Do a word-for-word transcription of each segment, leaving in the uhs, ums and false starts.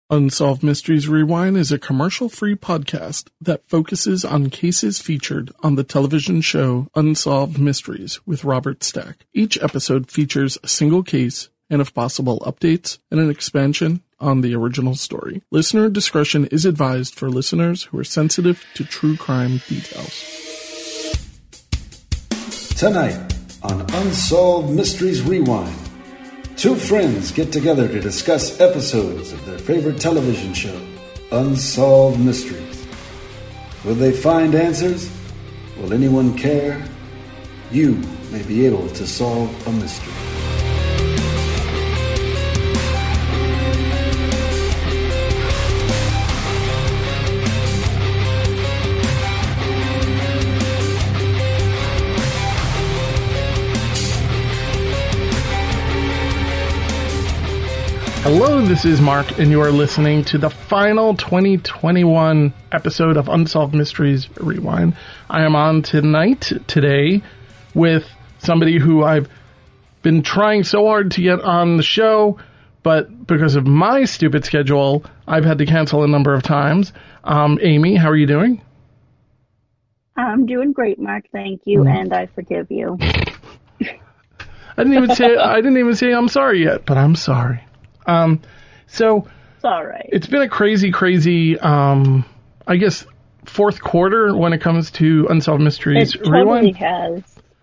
Unsolved Mysteries Rewind is a commercial-free podcast that focuses on cases featured on the television show Unsolved Mysteries with Robert Stack. Each episode features a single case and, if possible, updates and an expansion on the original story. Listener discretion is advised for listeners who are sensitive to true crime details. Tonight on Unsolved Mysteries Rewind, two friends get together to discuss episodes of their favorite television show, Unsolved Mysteries. Will they find answers? Will anyone care? You may be able to solve a mystery. Hello, this is Mark, and you are listening to the final twenty twenty-one episode of Unsolved Mysteries Rewind. I am on tonight, today, with somebody who I've been trying so hard to get on the show, but because of my stupid schedule, I've had to cancel a number of times. Um, Amy, how are you doing? I'm doing great, Mark. Thank you, mm. and I forgive you. I didn't even say I didn't even say I'm sorry yet, but I'm sorry. Um, so it's all right. It's been a crazy, crazy, um, I guess, fourth quarter when it comes to Unsolved Mysteries It totally Rewind. has.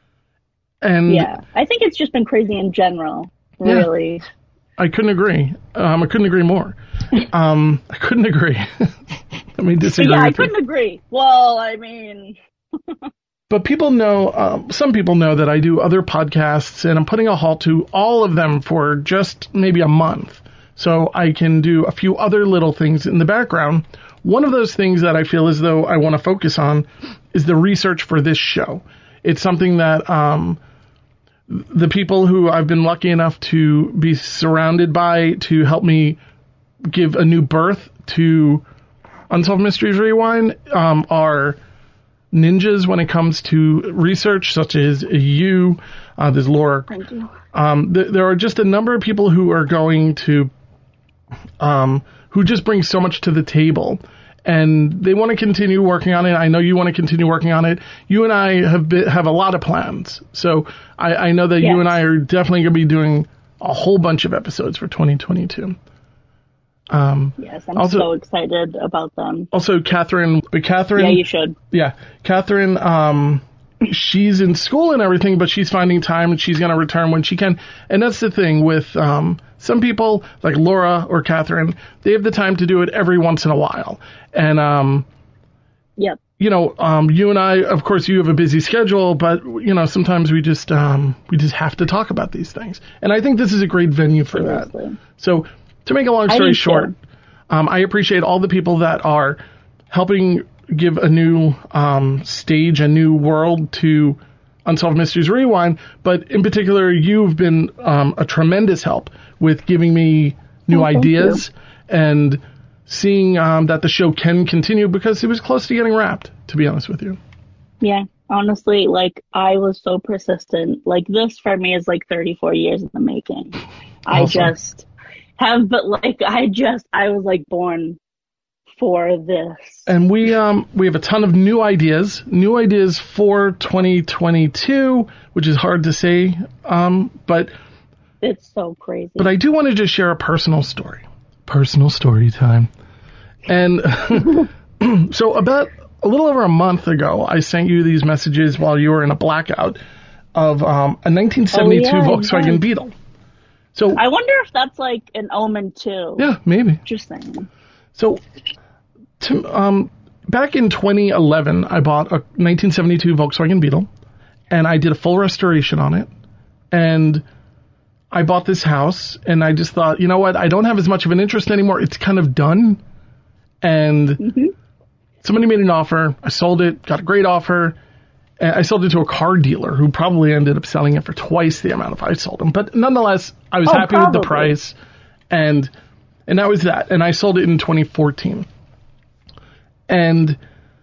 And yeah, I think it's just been crazy in general, really. Yeah, I couldn't agree. Um, I couldn't agree more. um, I couldn't agree. Let me disagree Yeah, I with couldn't you. agree. Well, I mean... But people know, um, some people know that I do other podcasts, and I'm putting a halt to all of them for just maybe a month. So I can do a few other little things in the background. One of those things that I feel as though I want to focus on is the research for this show. It's something that um, the people who I've been lucky enough to be surrounded by to help me give a new birth to Unsolved Mysteries Rewind um, are... ninjas when it comes to research, such as you. Uh, there's Laura. Thank you. Um, th- there are just a number of people who are going to, um, who just bring so much to the table, and they want to continue working on it. I know you want to continue working on it. You and I have been, have a lot of plans, so I, I know that yes. you and I are definitely going to be doing a whole bunch of episodes for twenty twenty-two. Um, yes, I'm also, so excited about them. Also, Catherine, but Catherine... Yeah, you should. Yeah, Catherine, um, she's in school and everything, but she's finding time, and she's going to return when she can. And that's the thing with um, some people, like Laura or Catherine, they have the time to do it every once in a while. And, um, yep. you know, um, you and I, of course, you have a busy schedule, but, you know, sometimes we just um, we just have to talk about these things. And I think this is a great venue for Seriously. that. So... To make a long story short, um, I appreciate all the people that are helping give a new um, stage, a new world to Unsolved Mysteries Rewind. But in particular, you've been um, a tremendous help with giving me new oh, ideas you. and seeing um, that the show can continue, because it was close to getting wrapped, to be honest with you. Yeah, honestly, like, I was so persistent. Like, this for me is like thirty-four years in the making. I Awesome. just... have, but like, I just, I was like born for this. And we, um, we have a ton of new ideas, new ideas for twenty twenty-two, which is hard to say, um, but. It's so crazy. But I do want to just share a personal story. Personal story time. And so about a little over a month ago, I sent you these messages while you were in a blackout of, um, a nineteen seventy-two oh, yeah, Volkswagen yeah. Beetle. So I wonder if that's like an omen too. Yeah, maybe. Just saying. So, to, um, back in twenty eleven, I bought a nineteen seventy-two Volkswagen Beetle, and I did a full restoration on it. And I bought this house, and I just thought, you know what? I don't have as much of an interest anymore. It's kind of done. And mm-hmm. somebody made an offer. I sold it, got a great offer. I sold it to a car dealer who probably ended up selling it for twice the amount of I sold them. But nonetheless, I was oh, happy probably. with the price, and and that was that. And I sold it in twenty fourteen. And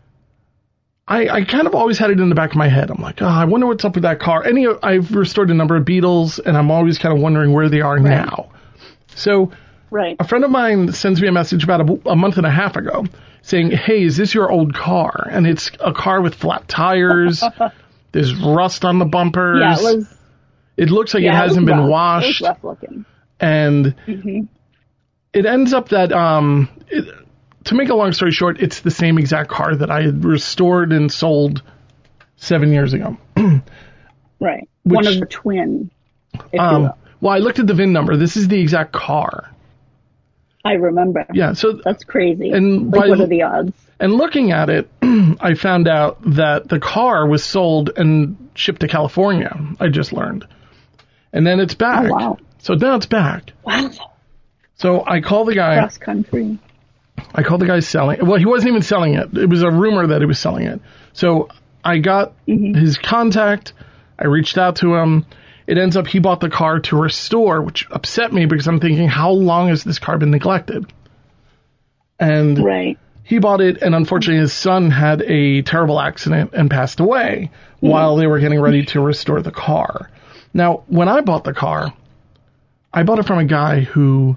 I, I kind of always had it in the back of my head. I'm like, oh, I wonder what's up with that car. Any, I've restored a number of Beetles, and I'm always kind of wondering where they are right. now. So Right. a friend of mine sends me a message about a, a month and a half ago saying, hey, is this your old car? And it's a car with flat tires. There's rust on the bumpers. Yeah, it was. It looks like yeah, it hasn't it was been rough. washed. It was rough looking. And Mm-hmm. it ends up that, um, it, to make a long story short, it's the same exact car that I had restored and sold seven years ago. Right. Which, One of the twin. If you um, will. well, I looked at the V I N number. This is the exact car. I remember. Yeah. So That's crazy. And like, by- what are the odds? And looking at it, I found out that the car was sold and shipped to California. I just learned. And then it's back. Oh, wow. So now it's back. Wow. So I call the guy. Cross country. I called the guy selling. Well, he wasn't even selling it. It was a rumor that he was selling it. So I got Mm-hmm. his contact. I reached out to him. It ends up he bought the car to restore, which upset me because I'm thinking, how long has this car been neglected? And Right. he bought it, and unfortunately his son had a terrible accident and passed away while they were getting ready to restore the car. Now, when I bought the car, I bought it from a guy who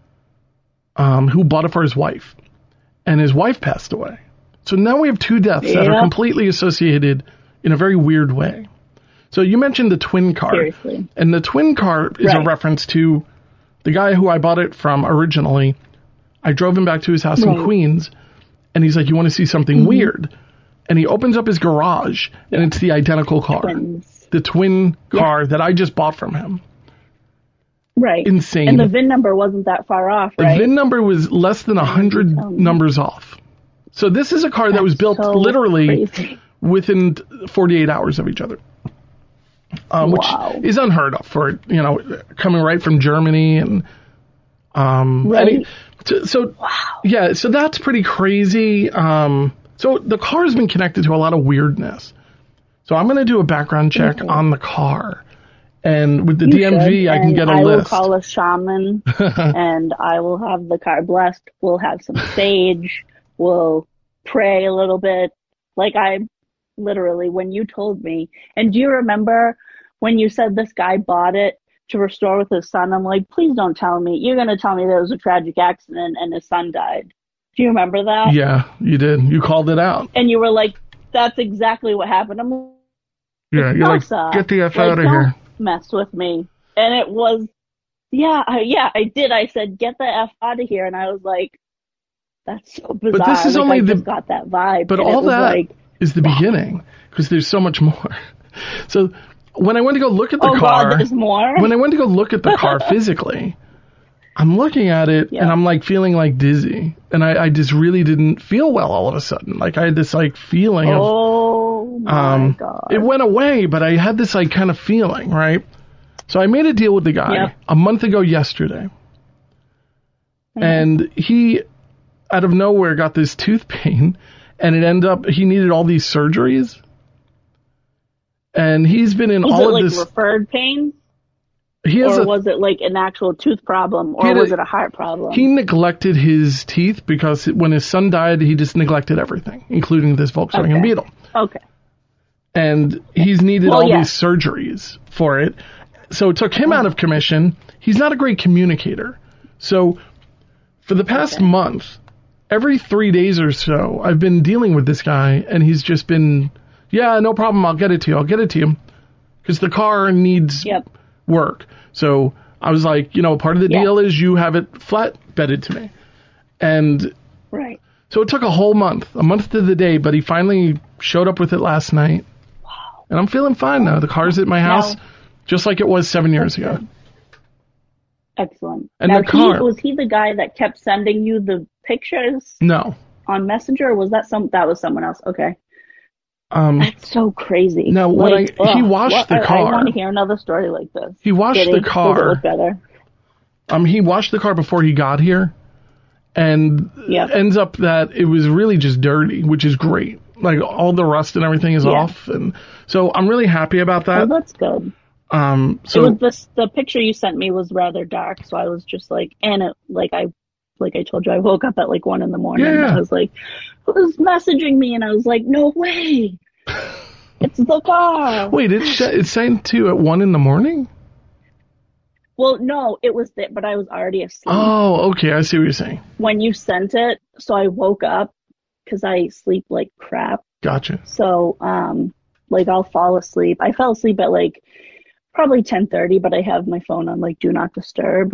um, who bought it for his wife, and his wife passed away. So now we have two deaths that are Yeah. completely associated in a very weird way. So you mentioned the twin car, Seriously. and the twin car is a Right. reference to the guy who I bought it from originally. I drove him back to his house in Right. Queens, and he's like, you want to see something Mm-hmm. weird? And he opens up his garage, and it's the identical car. Twins. The twin car that I just bought from him. Right. Insane. And the V I N number wasn't that far off, The right? V I N number was less than one hundred tell me. numbers off. So this is a car that was built So literally crazy. within forty-eight hours of each other. Um, which Wow. is unheard of for, you know, coming right from Germany and, um, Right. any- so, so yeah, so that's pretty crazy. Um, so the car's been connected to a lot of weirdness. So I'm going to do a background check Okay. on the car. And with the You D M V, should, I can and get a I will list. call a shaman, and I will have the car blessed. We'll have some sage. We'll pray a little bit. Like I literally, when you told me, and do you remember when you said this guy bought it to restore with his son? I'm like, please don't tell me. You're going to tell me there was a tragic accident and his son died. Do you remember that? Yeah, you did. You called it out. And you were like, that's exactly what happened. I'm like, Yeah, you're like, Elsa, get the F like, out of don't here. mess with me. And it was, yeah, I, yeah, I did. I said, get the F out of here. And I was like, that's so bizarre. this is like, only I the- just got that vibe. But and all it was that like, is the beginning, because there's so much more. So when I went to go look at the oh car, God, there's more? when I went to go look at the car physically, I'm looking at it Yeah. and I'm like feeling like dizzy, and I, I just really didn't feel well all of a sudden. Like I had this like feeling of oh my um, God. it went away, but I had this like kind of feeling, right? So I made a deal with the guy Yep. a month ago yesterday, Mhm. and he, out of nowhere, got this tooth pain, and it ended up he needed all these surgeries, and he's been in was all it of like this. referred pain? He has Or a, was it like an actual tooth problem? He Or had a- was it a heart problem? he neglected his teeth because when his son died, he just neglected everything, including this Volkswagen Okay. Beetle. okay. And he's needed Well, all yeah. these surgeries for it. So it took him out of commission. He's not a great communicator. So for the past Okay. month, every three days or so, I've been dealing with this guy, and he's just been, yeah, no problem, I'll get it to you, I'll get it to you. Because the car needs Yep. work. So I was like, you know, part of the Yeah. deal is you have it flat bedded to me. And Right. so it took a whole month, a month to the day, but he finally showed up with it last night. Wow. And I'm feeling fine now. The car's at my house, Now- just like it was seven years That's ago. good. Excellent. And now, the car- he, was he the guy that kept sending you the pictures No. on Messenger, or was that some? That was someone else. Okay, Um, that's so crazy. Now, when like, I- he ugh, washed what- the I, car. I want to hear another story like this. he washed Did the he? Does it car. look better? Um, he washed the car before he got here, and Yep. ends up that it was really just dirty, which is great. Like all the rust and everything is Yeah. off, and so I'm really happy about Oh, that. that's good. Um, it so was this, the picture you sent me was rather dark, so I was just like, and it, like I, like I told you, I woke up at like one in the morning. And Yeah. I was like, who's messaging me? And I was like, no way, it's the car. wait, it's it's sent to at one in the morning. Well, no, it was that, but I was already asleep Oh, okay. I see what you're saying. when you sent it. So I woke up because I sleep like crap. Gotcha. So, um, like I'll fall asleep. I fell asleep at like probably ten thirty, but I have my phone on like do not disturb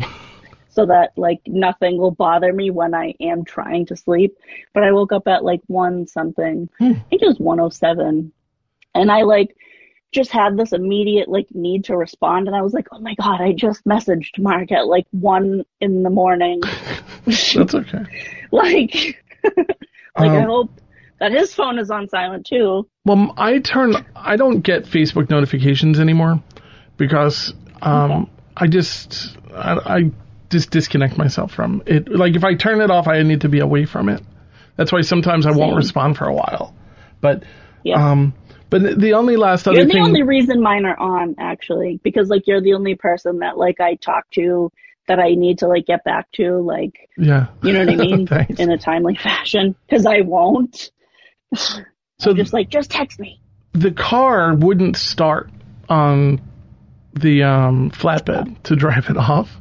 so that like nothing will bother me when I am trying to sleep. But I woke up at like one something. Hmm. I think it was one oh seven. And I like just had this immediate like need to respond. And I was like, oh my God, I just messaged Mark at like one in the morning. That's okay. like, like Um, I hope that his phone is on silent too. Well, I turn, I don't get Facebook notifications anymore because um, Okay. I just, I, I just disconnect myself from it. Like if I turn it off, I need to be away from it. That's why sometimes I won't Same. respond for a while. But, Yeah. um, but the only last other You're the thing, only reason mine are on, actually, because like you're the only person that like I talk to that I need to like get back to, like, yeah, you know what I mean, Thanks. in a timely fashion. Because I won't. So I'm just like, just text me. the car wouldn't start on the um, flatbed to drive it off.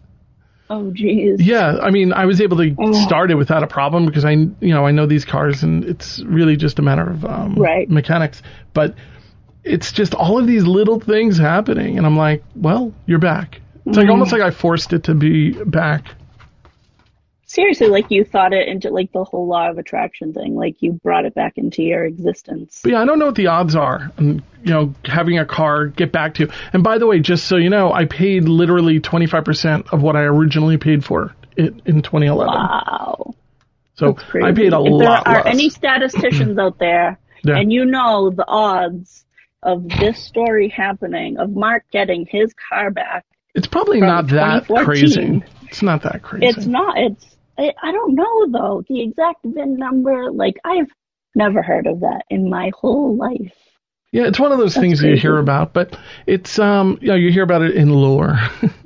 Oh, geez. Yeah, I mean, I was able to Oh. start it without a problem because I, you know, I know these cars and it's really just a matter of um, Right. mechanics. But it's just all of these little things happening, and I'm like, well, you're back. It's like Mm. almost like I forced it to be back. Seriously, like you thought it into like the whole law of attraction thing, like you brought it back into your existence. But yeah, I don't know what the odds are, and you know, having a car get back to. And by the way, just so you know, I paid literally twenty-five percent of what I originally paid for it in twenty eleven. Wow. So That's crazy. I paid a if lot there are less. any statisticians out there, Yeah. and you know the odds of this story happening, of Mark getting his car back, It's probably from not that twenty fourteen. crazy. It's not that crazy. it's not. It's. I, I don't know though the exact V I N number. Like I've never heard of that in my whole life. Yeah, it's one of those That's things that you crazy. hear about, but it's um, you know, you hear about it in lore.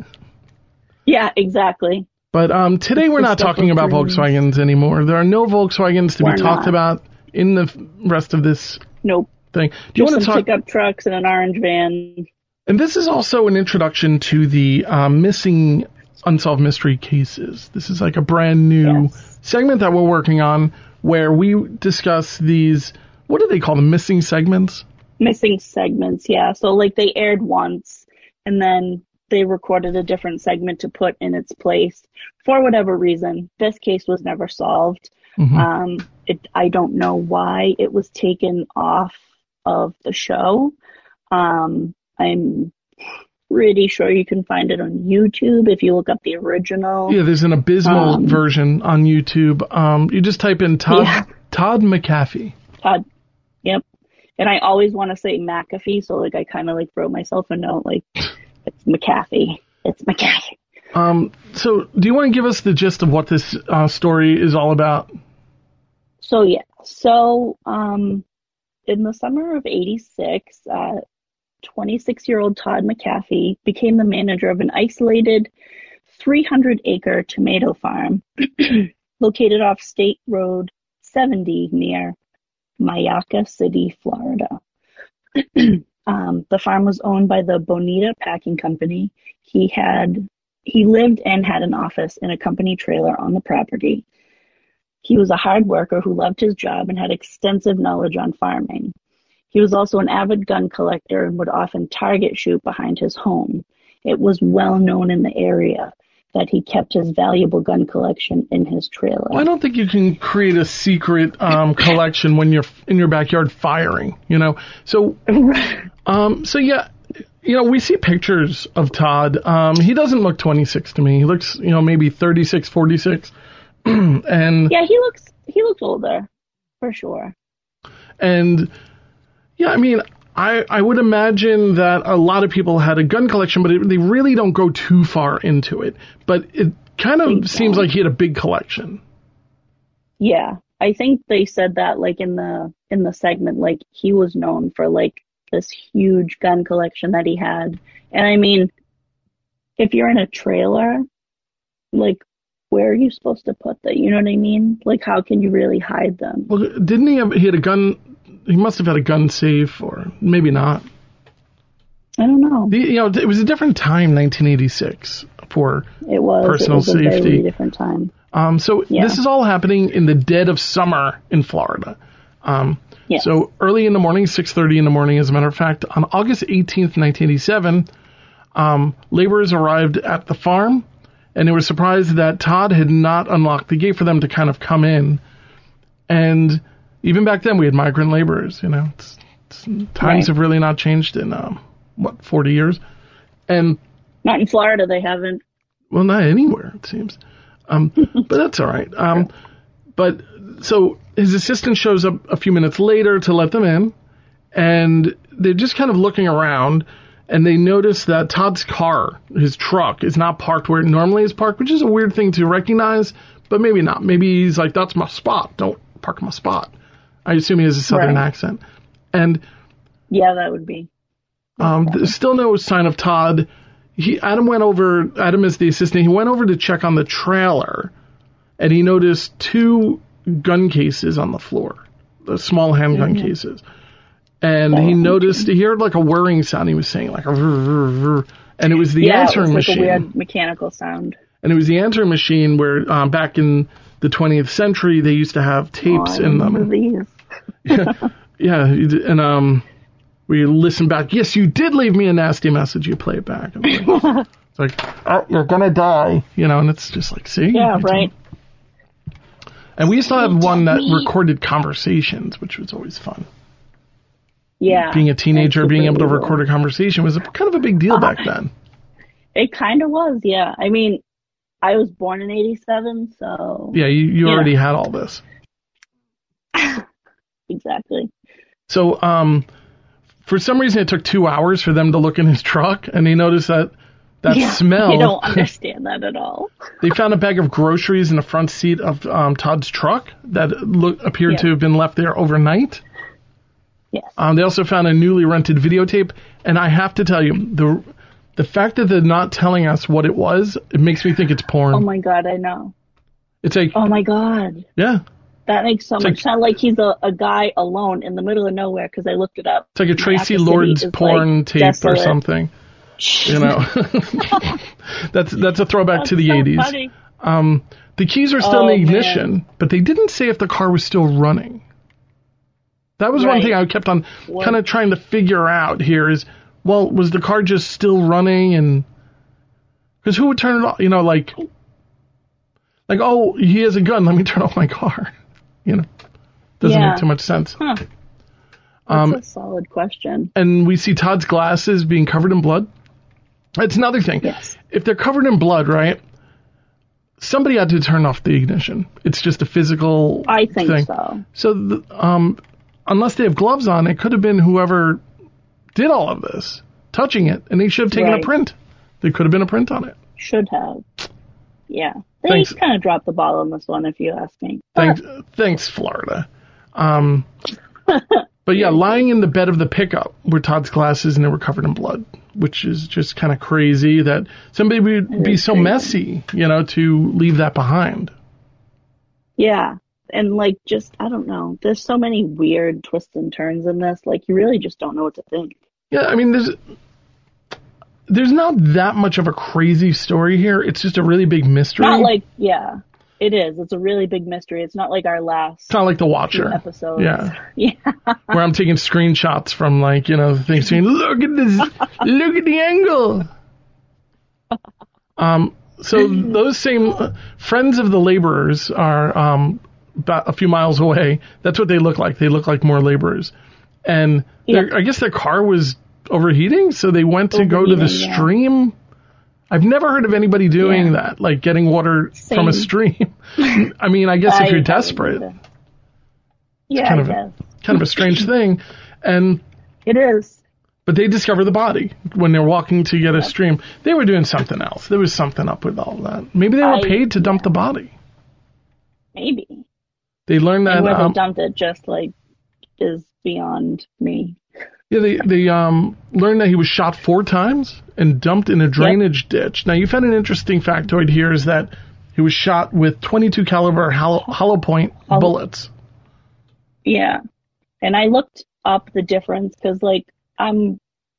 Yeah, exactly. But um, today It's we're the not stuff talking of about dreams. Volkswagens anymore. There are no Volkswagens to We're be talked not. about in the f- rest of this Nope. thing. Do you Just want to some talk? pickup trucks and an orange van. And this is also an introduction to the um, missing unsolved mystery cases. This is like a brand new Yes. segment that we're working on where we discuss these. What do they call them? Missing segments? Missing segments, yeah. So like they aired once and then they recorded a different segment to put in its place for whatever reason. This case was never solved. Mhm. Um, it, I don't know why it was taken off of the show. Um, I'm pretty sure you can find it on YouTube if you look up the original. Yeah, there's an abysmal Um, version on YouTube. Um, you just type in Todd Yeah. Todd McAfee. Todd. Yep. And I always want to say McAfee, so like I kind of like wrote myself a note like it's McAfee. It's McAfee. Um, so, do you want to give us the gist of what this uh, story is all about? So yeah. So um, in the summer of eighty-six, uh, twenty-six-year-old Todd McAfee became the manager of an isolated three hundred acre tomato farm located off State Road seventy near Mayaca City, Florida. um, the farm was owned by the Bonita Packing Company. He had he lived and had an office in a company trailer on the property. He was a hard worker who loved his job and had extensive knowledge on farming. He was also an avid gun collector and would often target shoot behind his home. It was well known in the area that he kept his valuable gun collection in his trailer. I don't think you can create a secret um, collection when you're in your backyard firing, you know? So, um, so yeah, you know, we see pictures of Todd. Um, he doesn't look twenty-six to me. He looks, you know, maybe thirty-six, forty-six. and, Yeah, he looks he looks older, for sure. and, yeah, I mean, I, I would imagine that a lot of people had a gun collection, but it, they really don't go too far into it. But it kind of They seems don't. like he had a big collection. Yeah, I think they said that like in the in the segment, like he was known for like this huge gun collection that he had. And I mean, if you're in a trailer, like where are you supposed to put that? You know what I mean? Like how can you really hide them? Well, didn't he have, he had a gun, he must have had a gun safe, or maybe not. I don't know. The, you know, it was a different time, nineteen eighty-six, for It was. personal it was safety. a very different time. Um, so Yeah. this is all happening in the dead of summer in Florida. Um, Yes. So early in the morning, six thirty in the morning, as a matter of fact, on August eighteenth, nineteen eighty-seven, um, laborers arrived at the farm, and they were surprised that Todd had not unlocked the gate for them to kind of come in. And even back then, we had migrant laborers. You know, it's, it's, times Right. have really not changed in um, what forty years, and Not in Florida, they haven't. well, not anywhere it seems. Um, but that's all right. Um, but so his assistant shows up a few minutes later to let them in, and they're just kind of looking around, and they notice that Todd's car, his truck, is not parked where it normally is parked, which is a weird thing to recognize, but maybe not. Maybe he's like, that's my spot. Don't park my spot. I assume he has a southern Right. accent. And Yeah, that would be. um, there's still no sign of Todd. He, Adam went over, Adam is the assistant, he went over to check on the trailer, and he noticed two gun cases on the floor, the small handgun Mm-hmm. cases. And he noticed, he heard like a whirring sound, he was saying, like a vrr, vrr, vrr, and it was the yeah, answering it was like machine. a weird mechanical sound. And it was the answering machine where um, back in the twentieth century, they used to have tapes Oh, I in remember them. these. Yeah, and um, we listen back. Yes, you did leave me a nasty message. You play it back. And it's like, it's like, oh, you're gonna die, you know. And it's just like, see, Yeah, It's- right. And we used to have one that recorded conversations, which was always fun. Yeah. Being a teenager, That's being able to super record a conversation was a, kind of a big deal back then. It kind of was, yeah. I mean, I was born in eighty-seven, so. Yeah, you, you Yeah. already had all this. Exactly. So, um, for some reason, it took two hours for them to look in his truck, and they noticed that that Yeah, smell. I don't understand that at all. They found a bag of groceries in the front seat of um, Todd's truck that look, appeared Yeah. to have been left there overnight. Yes. Um, they also found a newly rented videotape, and I have to tell you, the the fact that they're not telling us what it was, it makes me think it's porn. Oh my god, I know. It's like, Oh my god. yeah, That makes so It's much like- sound like he's a, a guy alone in the middle of nowhere because I looked it up. it's like a Tracy After City Lords is, porn like, tape or desolate. something. You know, that's that's a throwback That's to the so eighties. funny. Um, the keys are still Oh, in the ignition, man. but they didn't say if the car was still running. That was one Right. thing I kept on What? kind of trying to figure out here is, well, was the car just still running? And because who would turn it off? You know, like, like, oh, he has a gun. Let me turn off my car. You know, doesn't Yeah. make too much sense. Huh. That's Um, a solid question. and we see Todd's glasses being covered in blood. That's another thing. Yes. If they're covered in blood, right? Somebody had to turn off the ignition. It's just a physical I think thing. so. So, the, um, unless they have gloves on, it could have been whoever did all of this touching it, and they should have taken Right. a print. There could have been a print on it. Should have. Yeah. They Thanks. kind of dropped the ball on this one, if you ask me. Thanks, thanks, Florida. Um, but yeah, lying in the bed of the pickup were Todd's glasses, and they were covered in blood, which is just kind of crazy that somebody would It be is so crazy. messy, you know, to leave that behind. Yeah. And like, just, I don't know. There's so many weird twists and turns in this. Like, you really just don't know what to think. Yeah, I mean, there's there's not that much of a crazy story here. It's just a really big mystery. Not like, yeah, it is. It's a really big mystery. It's not like our last It's not like The few Watcher. episodes. Yeah. Yeah. Where I'm taking screenshots from, like, you know, the thing saying, look at this, look at the angle. Um, so those same uh, friends of the laborers are um, about a few miles away. That's what they look like. They look like more laborers. And their, Yeah. I guess their car was overheating, so they went to go to the Overheating, yeah. stream. I've never heard of anybody doing Yeah. that, like getting water from a Same. stream. I mean, I guess I if you're haven't desperate, either. Yeah, kind I of a- guess. kind of a strange thing. And It is. but they discover the body when they're walking to get a stream. They were doing something else. There was something up with all that. Maybe they were I- paid to dump the body. Maybe. They learned that. And where Um, they dumped it just, like, is beyond me. yeah, they they um learned that he was shot four times and dumped in a drainage ditch. Now you found an interesting factoid here is that he was shot with twenty-two caliber hollow, hollow point Hollow- bullets. Yeah. And I looked up the difference because, like, I'm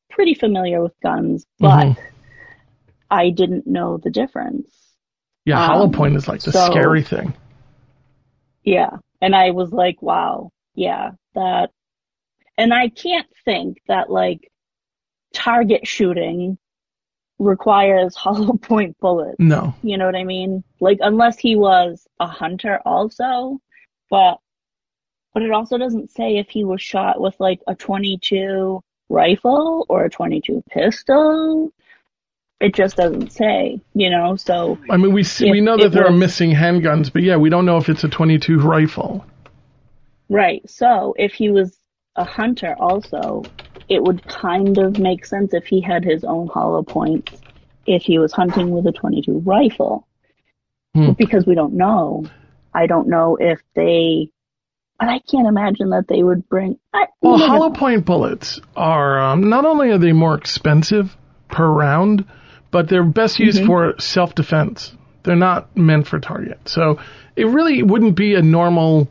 pretty familiar with guns, but mm-hmm. I didn't know the difference. Yeah, um, hollow point is like the so, scary thing. Yeah, and I was like, wow, yeah, that, and I can't think that like target shooting requires hollow point bullets. No. You know what I mean? Like, unless he was a hunter also, but, but it also doesn't say if he was shot with like a twenty-two rifle or a twenty-two pistol. It just doesn't say, you know, so. I mean, we see, we know that there was, are missing handguns, but yeah, we don't know if it's a twenty-two rifle. Right. So if he was a hunter also, it would kind of make sense if he had his own hollow points if he was hunting with a twenty-two rifle. Hmm. But because we don't know, I don't know if they, but I can't imagine that they would bring. I, well, hollow point bullets are, um, not only are they more expensive per round, but they're best used mm-hmm. for self-defense. They're not meant for target. So it really wouldn't be a normal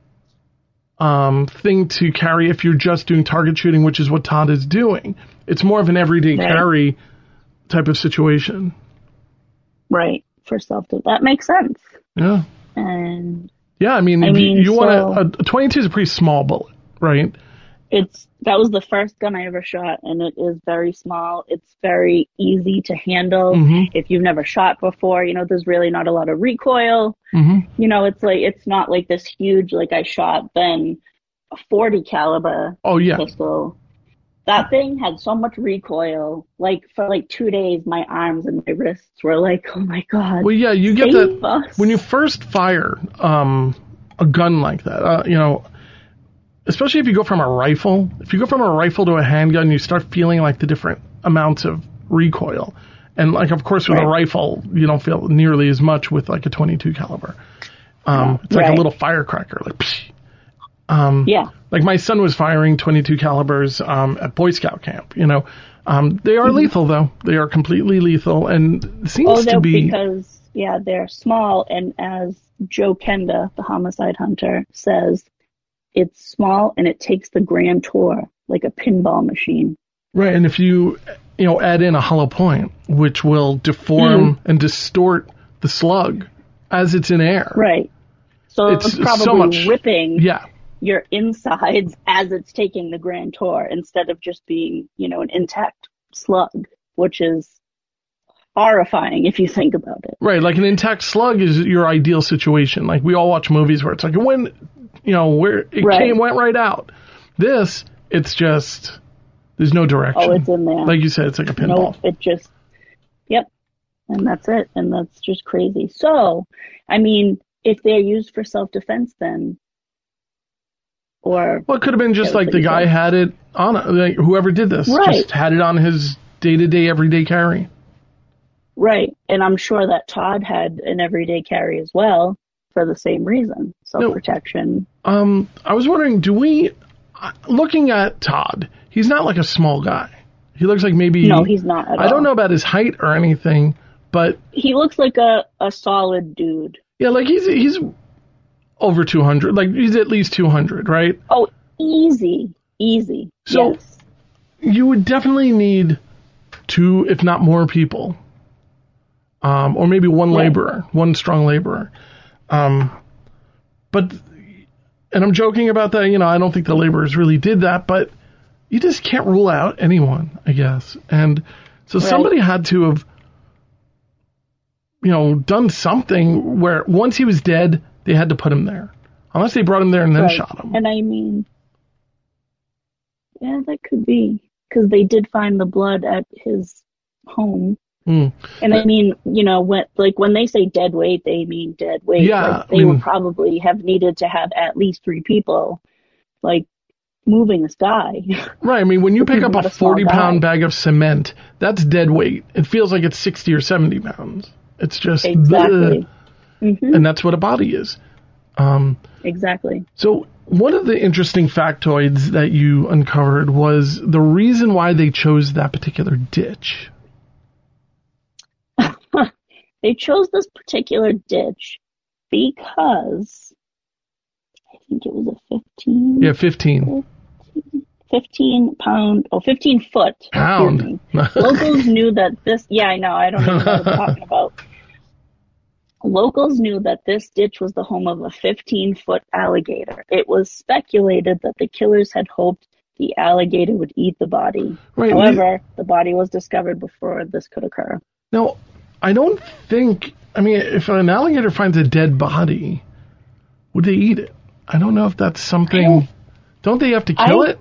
um, thing to carry if you're just doing target shooting, which is what Todd is doing. It's more of an everyday right. carry type of situation. Right. For self-defense. That makes sense. Yeah. And yeah, I mean, I mean you so, want a, a twenty-two is a pretty small bullet, right? It's that was the first gun I ever shot, and it is very small. It's very easy to handle. Mm-hmm. If you've never shot before, you know, there's really not a lot of recoil. Mm-hmm. You know, it's like it's not like this huge, like I shot then a forty caliber oh, yeah. pistol. That thing had so much recoil. Like for like two days, my arms and my wrists were like, oh my god. Well, yeah, you get that us. When you first fire um, a gun like that. Uh, you know. Especially if you go from a rifle. If you go from a rifle to a handgun, you start feeling like the different amounts of recoil. And like, of course, with right. a rifle, you don't feel nearly as much with like a twenty-two caliber. Um, it's like right. a little firecracker. Like, psh. Um, yeah. Like my son was firing twenty-two calibers um, at Boy Scout camp. You know, um, they are mm-hmm. lethal though. They are completely lethal, and it seems oh, to be because yeah, they're small. And as Joe Kenda, the homicide hunter, says, it's small and it takes the grand tour like a pinball machine. Right, and if you, you know, add in a hollow point, which will deform mm. and distort the slug as it's in air. Right. So it's, it's probably so much, ripping yeah. your insides as it's taking the grand tour instead of just being, you know, an intact slug, which is horrifying if you think about it. Right, like an intact slug is your ideal situation. Like we all watch movies where it's like when, you know, where it right. came went right out. This, it's just there's no direction. Oh, it's in there. Like you said, it's like a pinball. Nope, it just, yep, and that's it, and that's just crazy. So, I mean, if they're used for self-defense, then, or well, it could have been just like the guy had it on, like whoever did this, right. just had it on his day-to-day, everyday carry. Right, and I'm sure that Todd had an everyday carry as well for the same reason, self-protection. No, um, I was wondering, do we, looking at Todd, he's not like a small guy. He looks like maybe... No, he's not at all. I don't know about his height or anything, but... He looks like a, a solid dude. Yeah, like he's he's over two hundred. Like he's at least two hundred, right? Oh, easy. Easy. So yes. You would definitely need two, if not more people. Um, or maybe one right. laborer, one strong laborer. Um, but, and I'm joking about that, you know, I don't think the laborers really did that, but you just can't rule out anyone, I guess. And so right. somebody had to have, you know, done something where once he was dead, they had to put him there. Unless they brought him there and then right. shot him. And I mean, yeah, that could be. Because they did find the blood at his home. Mm. And I mean, you know, when like when they say dead weight, they mean dead weight. Yeah, like, they I mean, would probably have needed to have at least three people, like, moving this guy. Right. I mean, when you pick up a forty-pound bag of cement, that's dead weight. It feels like it's sixty or seventy pounds. It's just exactly, mm-hmm. and that's what a body is. Um, exactly. So one of the interesting factoids that you uncovered was the reason why they chose that particular ditch. They chose this particular ditch because I think it was a fifteen. Yeah, fifteen. fifteen fifteen pound, oh, fifteen foot. Pound. Locals knew that this, yeah, I know, I don't even know what I'm talking about. Locals knew that this ditch was the home of a fifteen foot alligator. It was speculated that the killers had hoped the alligator would eat the body. Right, However, we, the body was discovered before this could occur. Now, I don't think, I mean, if an alligator finds a dead body, would they eat it? I don't know if that's something, don't, don't they have to kill I, it?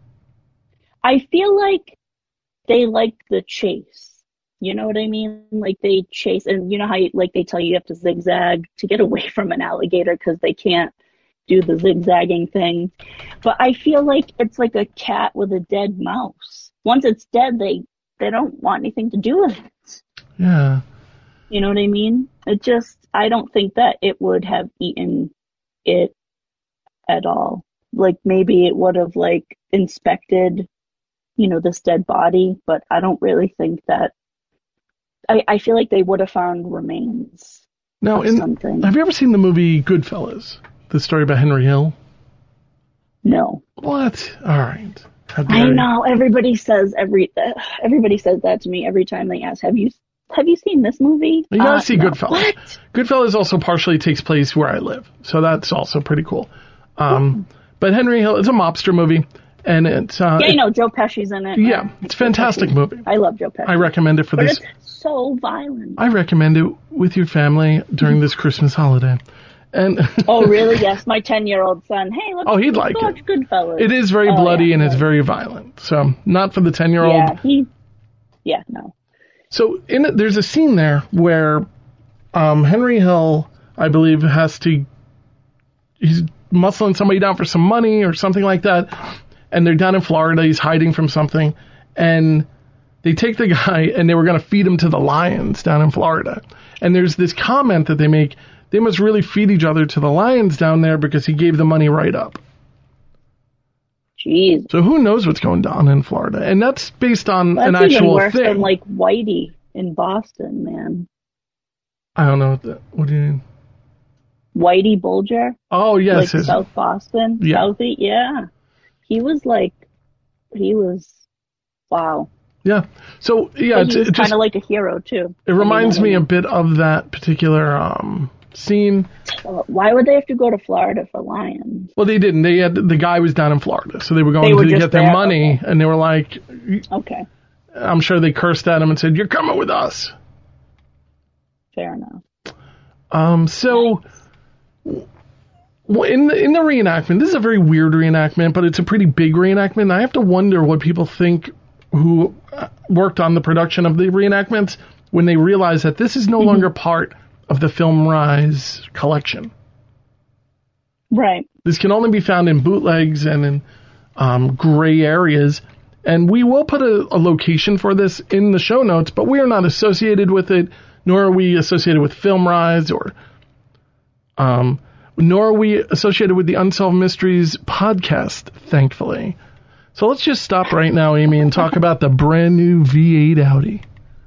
I feel like they like the chase. You know what I mean? Like they chase, and you know how you, like they tell you you have to zigzag to get away from an alligator because they can't do the zigzagging thing. But I feel like it's like a cat with a dead mouse. Once it's dead, they, they don't want anything to do with it. Yeah. You know what I mean? It just, I don't think that it would have eaten it at all. Like maybe it would have like inspected, you know, this dead body, but I don't really think that I, I feel like they would have found remains now, of in, something. Have you ever seen the movie Goodfellas? The story about Henry Hill? No. What? All right. I know. Everybody says every uh, everybody says that to me every time they ask, have you have you seen this movie? You gotta uh, see no. Goodfellas. What? Goodfellas also partially takes place where I live, so that's also pretty cool. Um, oh. But Henry Hill, it's a mobster movie. And it's uh, yeah, you know, Joe Pesci's in it. Yeah, it's a fantastic movie. I love Joe Pesci. I recommend it for but this. It's so violent. I recommend it with your family during this Christmas holiday. And oh, really? Yes, my ten-year-old son. Hey, let's, oh, he'd let's like watch it. Goodfellas. It is very oh, bloody yeah, and yeah. it's very violent. So not for the ten-year-old. Yeah, he. Yeah, no. So in it, there's a scene there where um, Henry Hill, I believe, has to. He's muscling somebody down for some money or something like that. And they're down in Florida. He's hiding from something. And they take the guy and they were going to feed him to the lions down in Florida. And there's this comment that they make. They must really feed each other to the lions down there because he gave the money right up. Jeez. So who knows what's going on in Florida? And that's based on that's an actual even worse thing. Than like Whitey in Boston, man. I don't know what that. What do you mean? Whitey Bulger. Oh yes, like his, South Boston. Yeah. Southie, yeah. He was like, he was, wow. Yeah. So yeah, he was it's kind of like a hero too. It reminds I mean, me a bit of that particular um, scene. Why would they have to go to Florida for lions? Well, they didn't. They had the guy was down in Florida, so they were going they were to get their there? money, okay. and they were like, "Okay." I'm sure they cursed at him and said, "You're coming with us." Fair enough. Um. So. Nice. Well, in the in the reenactment, this is a very weird reenactment, but it's a pretty big reenactment. I have to wonder what people think who worked on the production of the reenactments when they realize that this is no mm-hmm. longer part of the Film Rise collection. Right. This can only be found in bootlegs and in um, gray areas. And we will put a, a location for this in the show notes, but we are not associated with it, nor are we associated with Film Rise or... Um, nor are we associated with the Unsolved Mysteries podcast, thankfully. So let's just stop right now, Amy, and talk about the brand new V eight Audi.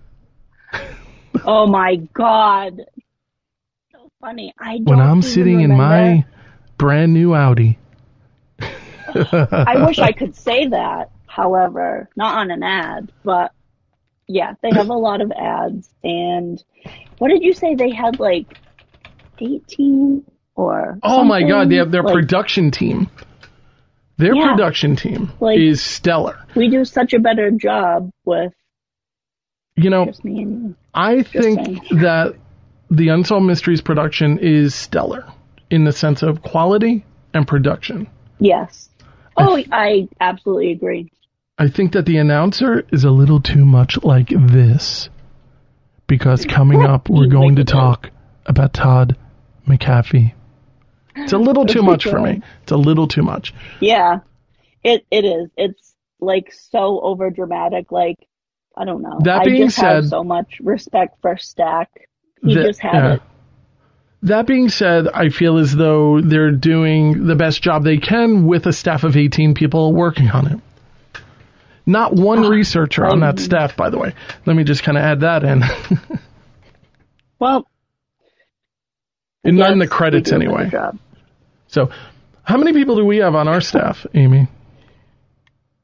Oh my God. So funny. I don't when I'm sitting remember. in my brand new Audi. I wish I could say that, however, not on an ad, but yeah, they have a lot of ads. And what did you say? They had like eighteen or oh something? My God, they have their like, production team. Their yeah, production team like, is stellar. We do such a better job with you know, just me and you. I think that the Unsolved Mysteries production is stellar in the sense of quality and production. Yes. Oh, I, I absolutely agree. I think that the announcer is a little too much like this because coming up we're going to talk about Todd McAfee. It's a little too much for me. It's a little too much. Yeah, it it is. It's like so over dramatic. Like I don't know. That I being just said, have so much respect for Stack. He the, just had yeah. it. That being said, I feel as though they're doing the best job they can with a staff of eighteen people working on it. Not one researcher on that staff, by the way. Let me just kind of add that in. Well. And not in the credits anyway. So, how many people do we have on our staff, Amy?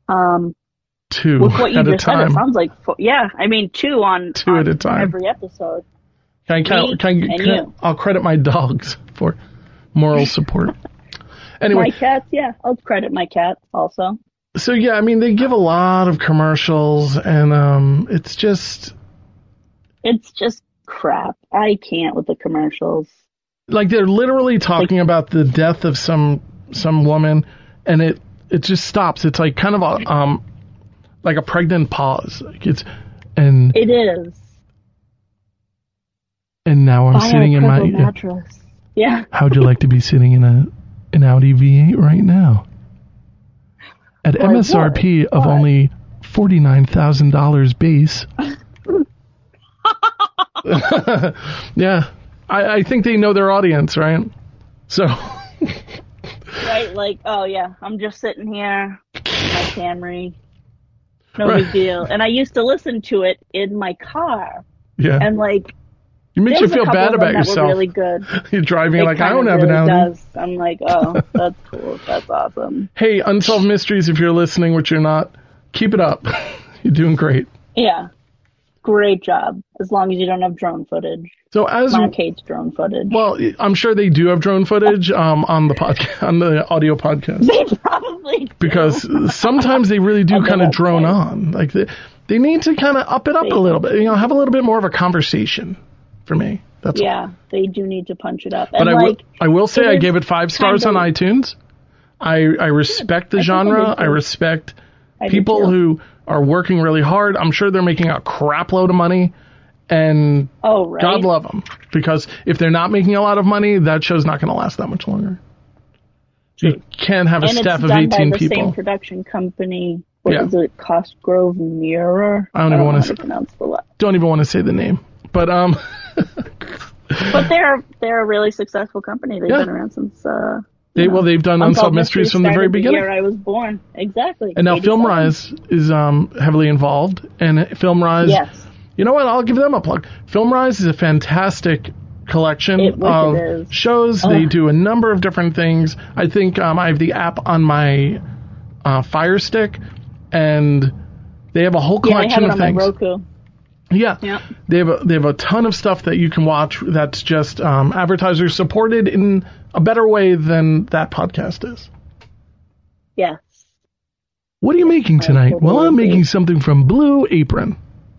Um, two with what you at a just said, it time. sounds like four, yeah. I mean, two on Two on at a time. every episode. Can I, can, Me I- can, I- and can I- you. I'll credit my dogs for moral support. Anyway, My cats, yeah. I'll credit my cats also. so yeah, I mean, they give a lot of commercials, and um, it's just It's just crap. I can't with the commercials. like they're literally talking about the death of some some woman, and it it just stops. It's like kind of a um like a pregnant pause. Like it's and It is. and now I'm Buy sitting a in my. purple mattress. Yeah. How'd you like to be sitting in a an Audi V eight right now? At Why, M S R P what? of What? only forty-nine thousand dollars base. Yeah, I, I think they know their audience, right? So, Right? Like, oh yeah, I'm just sitting here, in my Camry. No Right. big deal. And I used to listen to it in my car. yeah, And like, it makes you there's a feel couple bad of them about that were yourself. really good. You're driving It like, I kind don't of have really an Audi. does. I'm like, oh, that's cool. That's awesome. Hey, Unsolved Mysteries, if you're listening, which you're not, keep it up. You're doing great. Yeah. Great job. As long as you don't have drone footage. So as Mark hates drone footage. well, I'm sure they do have drone footage um, on the podcast, on the audio podcast. They probably do. Because sometimes they really do On the kind of drone website. on. Like they, they need to kind of up it up They- a little bit. You know, have a little bit more of a conversation for me. That's all. Yeah, they do need to punch it up. But And I will, like, I will say it I is gave it five stars kind on of- iTunes. I I respect the I think I genre. did too. I respect I do people too. who are working really hard. I'm sure they're making a crap load of money, and Oh, right. God love them. Because if they're not making a lot of money, that show's not going to last that much longer. You can't have a and staff it's of done eighteen by the people. same production company. What Yeah. is it? Costgrove Mirror? I don't even know wanna how say- to pronounce the last. Don't even want to say the name. But um, But they're they're a really successful company. They've Yeah. been around since uh they you know, well they've done Unsolved Mysteries from the very started beginning. year I was born. Exactly. And now eighty-seven. FilmRise is um, heavily involved. And FilmRise, Yes. you know what? I'll give them a plug. FilmRise is a fantastic collection It wicked of is. shows. They Ugh. do a number of different things. I think um, I have the app on my uh, Fire Stick, and they have a whole Yeah, I have collection it of on my things. Roku. Yeah. Yeah. They have a, they have a ton of stuff that you can watch that's just um, advertiser supported in a better way than that podcast is. Yes. What are you making tonight? totally Well, I'm agree. making something from Blue Apron.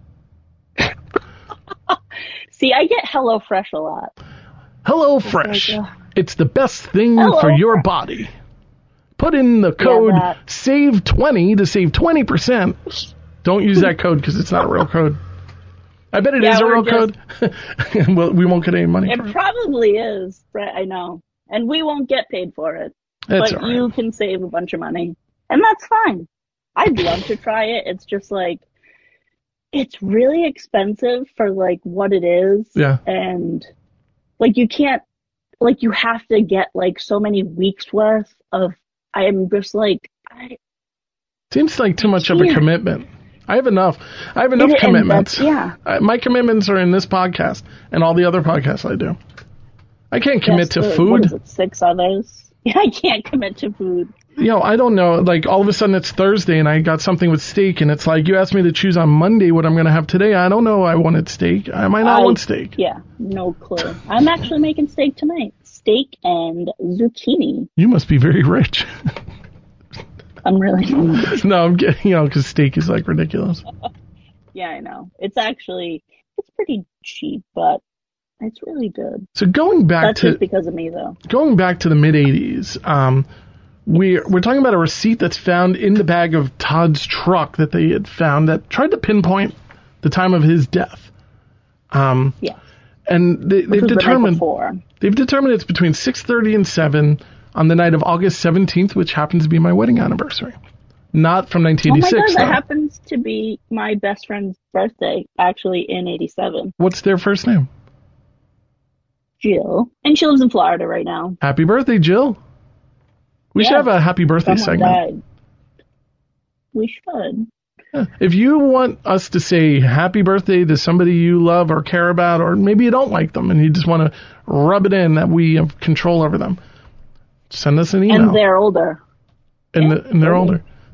See, I get HelloFresh a lot. Hello Fresh. like, uh, It's the best thing Hello for your Fresh. body. Put in the code that. save twenty to save twenty percent. Don't use that code because it's not a real code. I bet it Yeah, is a we're real just- code. Well, we won't get any money It for it. probably is, right? I know. And we won't get paid for it. That's but all right. you can save a bunch of money. And that's fine. I'd love to try it. It's just like, it's really expensive for like what it is. Yeah. And like you can't, like you have to get like so many weeks worth of, I am just like, I, Seems like too much of a Yeah. commitment. I have enough. I have enough and commitments. that's- yeah. Uh, my commitments are in this podcast and all the other podcasts I do. I can't commit Yes, to the- food. What is it, six others? Yeah, I can't commit to food. You know, I don't know. Like, all of a sudden it's Thursday and I got something with steak, and it's like, you asked me to choose on Monday what I'm going to have today. I don't know I wanted steak. I might not I- want steak. Yeah, no clue. I'm actually making steak tonight. Steak and zucchini. You must be very rich. I'm really. No, I'm getting, you know, because steak is like ridiculous. Yeah, I know. It's actually, it's pretty cheap, but it's really good. So going back That's to just because of me, though. going back to the mid eighties, um, we're we're talking about a receipt that's found in the bag of Todd's truck that they had found that tried to pinpoint the time of his death. Um, Yeah. and they, Which they've was the night determined before. they've determined it's between six thirty and seven on the night of August seventeenth, which happens to be my wedding anniversary. Not from nineteen Oh my eighty-six. god, that though. happens to be my best friend's birthday, actually, in eighty-seven. What's their first name? Jill. And she lives in Florida right now. Happy birthday, Jill. We should Yeah. have a happy birthday Someone segment. died. We should. If you want us to say happy birthday to somebody you love or care about, or maybe you don't like them and you just want to rub it in that we have control over them, send us an email. And they're older. and, yeah, the, and they're totally. older.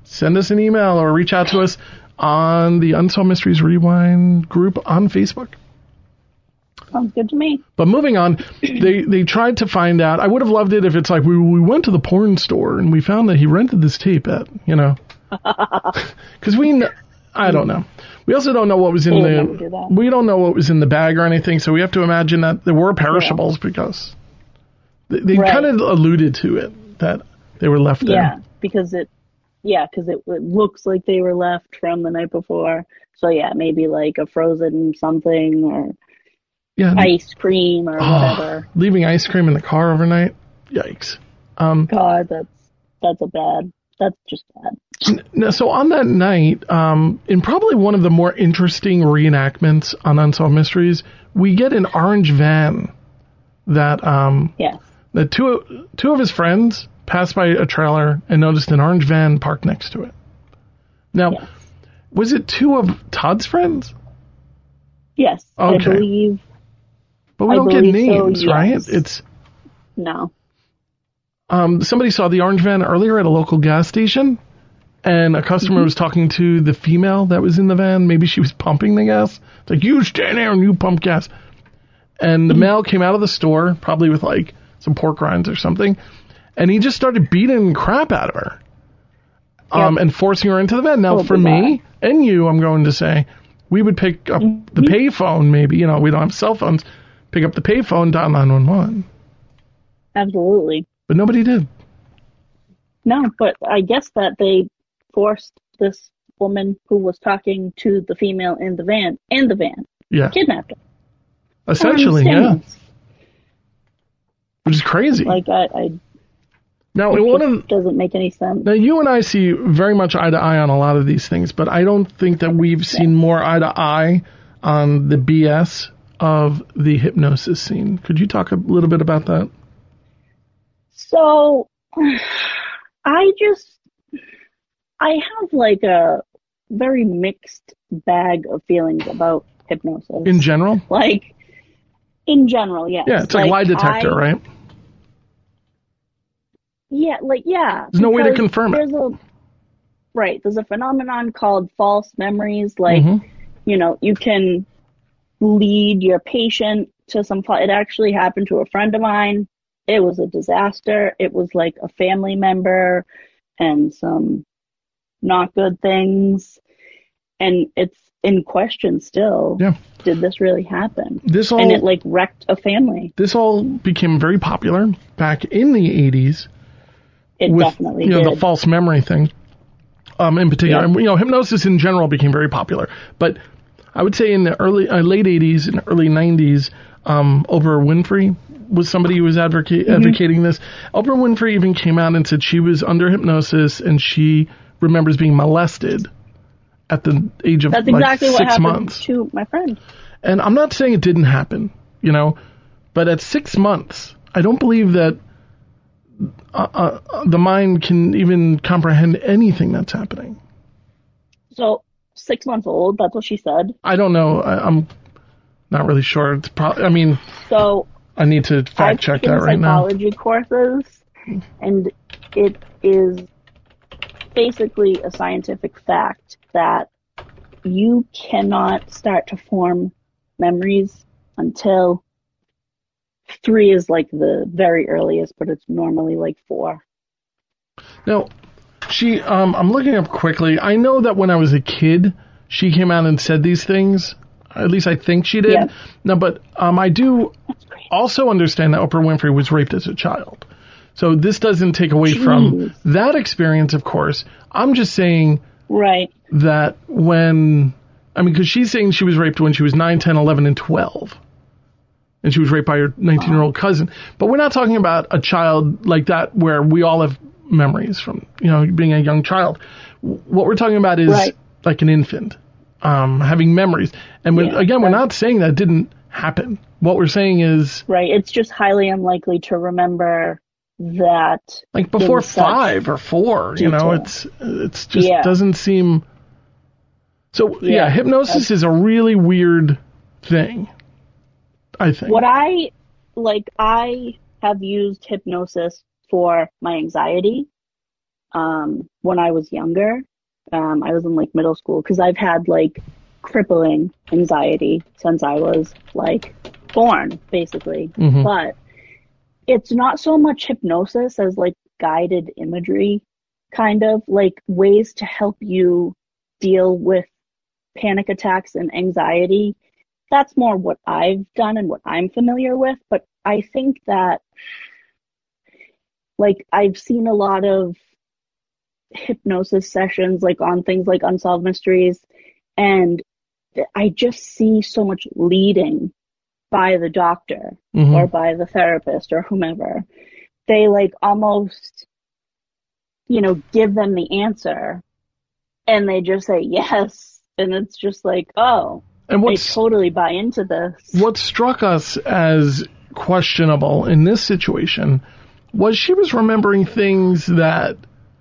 send us an email or reach out to us on the Unsolved Mysteries Rewind group on Facebook. Sounds good to me. But moving on, they they tried to find out. I would have loved it if it's like we we went to the porn store and we found that he rented this tape at, you know. Because we, kn- I don't know. We also don't know what was in They would never do the, that. we don't know what was in the bag or anything, so we have to imagine that there were perishables Yeah. because they, they Right. kind of alluded to it, that they were left there. Yeah, because it, yeah, because it, it looks like they were left from the night before. So yeah, maybe like a frozen something or Yeah. ice cream or Oh, whatever. leaving ice cream in the car overnight? Yikes. Um, God, that's that's a bad. That's just bad. Now, so on that night, um, in probably one of the more interesting reenactments on Unsolved Mysteries, we get an orange van that um, Yes. that two two of his friends passed by a trailer and noticed an orange van parked next to it. Now, Yes. was it two of Todd's friends? Yes. Okay. I believe. But we I don't get believe so, names, right? yes. It's No. um, somebody saw the orange van earlier at a local gas station, and a customer Mm-hmm. was talking to the female that was in the van. Maybe she was pumping the gas. It's like, you stand there and you pump gas. And the Mm-hmm. male came out of the store, probably with like some pork rinds or something, and he just started beating crap out of her, um, Yep. and forcing her into the van. Now, Oh, for me and you, I'm going to say, we would pick up the Mm-hmm. payphone. Maybe, you know, we don't have cell phones. Pick up the payphone, dial nine one one. Absolutely. But nobody did. No, but I guess that they forced this woman who was talking to the female in the van in the van, Yeah, kidnapped her. essentially, I don't yeah, understand which is crazy. this. Like I, I now, it in one just of doesn't make any sense. now, you and I see very much eye to eye on a lot of these things, but I don't think that we've seen more eye to eye on the B S of the hypnosis scene. Could you talk a little bit about that? So I just I have like a very mixed bag of feelings about hypnosis. In general, Like in general, yes. yeah, it's like, lie detector, I- right? Yeah, like yeah. There's no way to because confirm it. There's a right. There's a phenomenon called false memories. Like Mhm. you know, you can lead your patient to some. fa- It actually happened to a friend of mine. It was a disaster. It was like a family member and some not good things, and it's in question still. Yeah. Did this really happen? This all And it like wrecked a family. this all became very popular back in the eighties. It with definitely you know did. the false memory thing, um, in particular. Yeah. And, you know, hypnosis in general became very popular. But I would say in the early uh, late eighties and early nineties, um, Oprah Winfrey was somebody who was advocate, Mm-hmm. advocating this. Oprah Winfrey even came out and said she was under hypnosis and she remembers being molested at the age of That's like exactly what six happened months. to my friend. And I'm not saying it didn't happen, you know, but at six months, I don't believe that uh, uh, the mind can even comprehend anything that's happening. So six months old. That's what she said. I don't know. I, I'm not really sure. It's probably. I mean, So I need to fact I've check taken that right now. psychology courses, and it is basically a scientific fact that you cannot start to form memories until three is like the very earliest, but it's normally like four. Now, she. Um, I'm looking up quickly. I know that when I was a kid, she came out and said these things. At least I think she did. Yeah. No, but um, I do That's great. also understand that Oprah Winfrey was raped as a child. So this doesn't take away from Jeez. that experience, of course. I'm just saying Right. that when, I mean, because she's saying she was raped when she was nine, ten, eleven, and twelve. And she was raped by her nineteen-year-old cousin. But we're not talking about a child like that where we all have memories from, you know, being a young child. What we're talking about is Right. like an infant um, having memories. And when, Yeah, again, we're right. not saying that didn't happen. What we're saying is, Right. It's just highly unlikely to remember that. like, before in such five or four, you know, detail. it's it's just Yeah. doesn't seem. So yeah, Yeah, hypnosis is a really weird thing, I think. What I like, I have used hypnosis for my anxiety. um, when I was younger. Um, I was in like middle school because I've had like crippling anxiety since I was like born, basically. Mm-hmm. But it's not so much hypnosis as like guided imagery, kind of like ways to help you deal with panic attacks and anxiety. That's more what I've done and what I'm familiar with. But I think that like I've seen a lot of hypnosis sessions like on things like Unsolved Mysteries, and I just see so much leading by the doctor mm-hmm. or by the therapist or whomever. They like almost, you know, give them the answer and they just say yes, and it's just like, oh, and I totally buy into this. What struck us as questionable in this situation was she was remembering things that,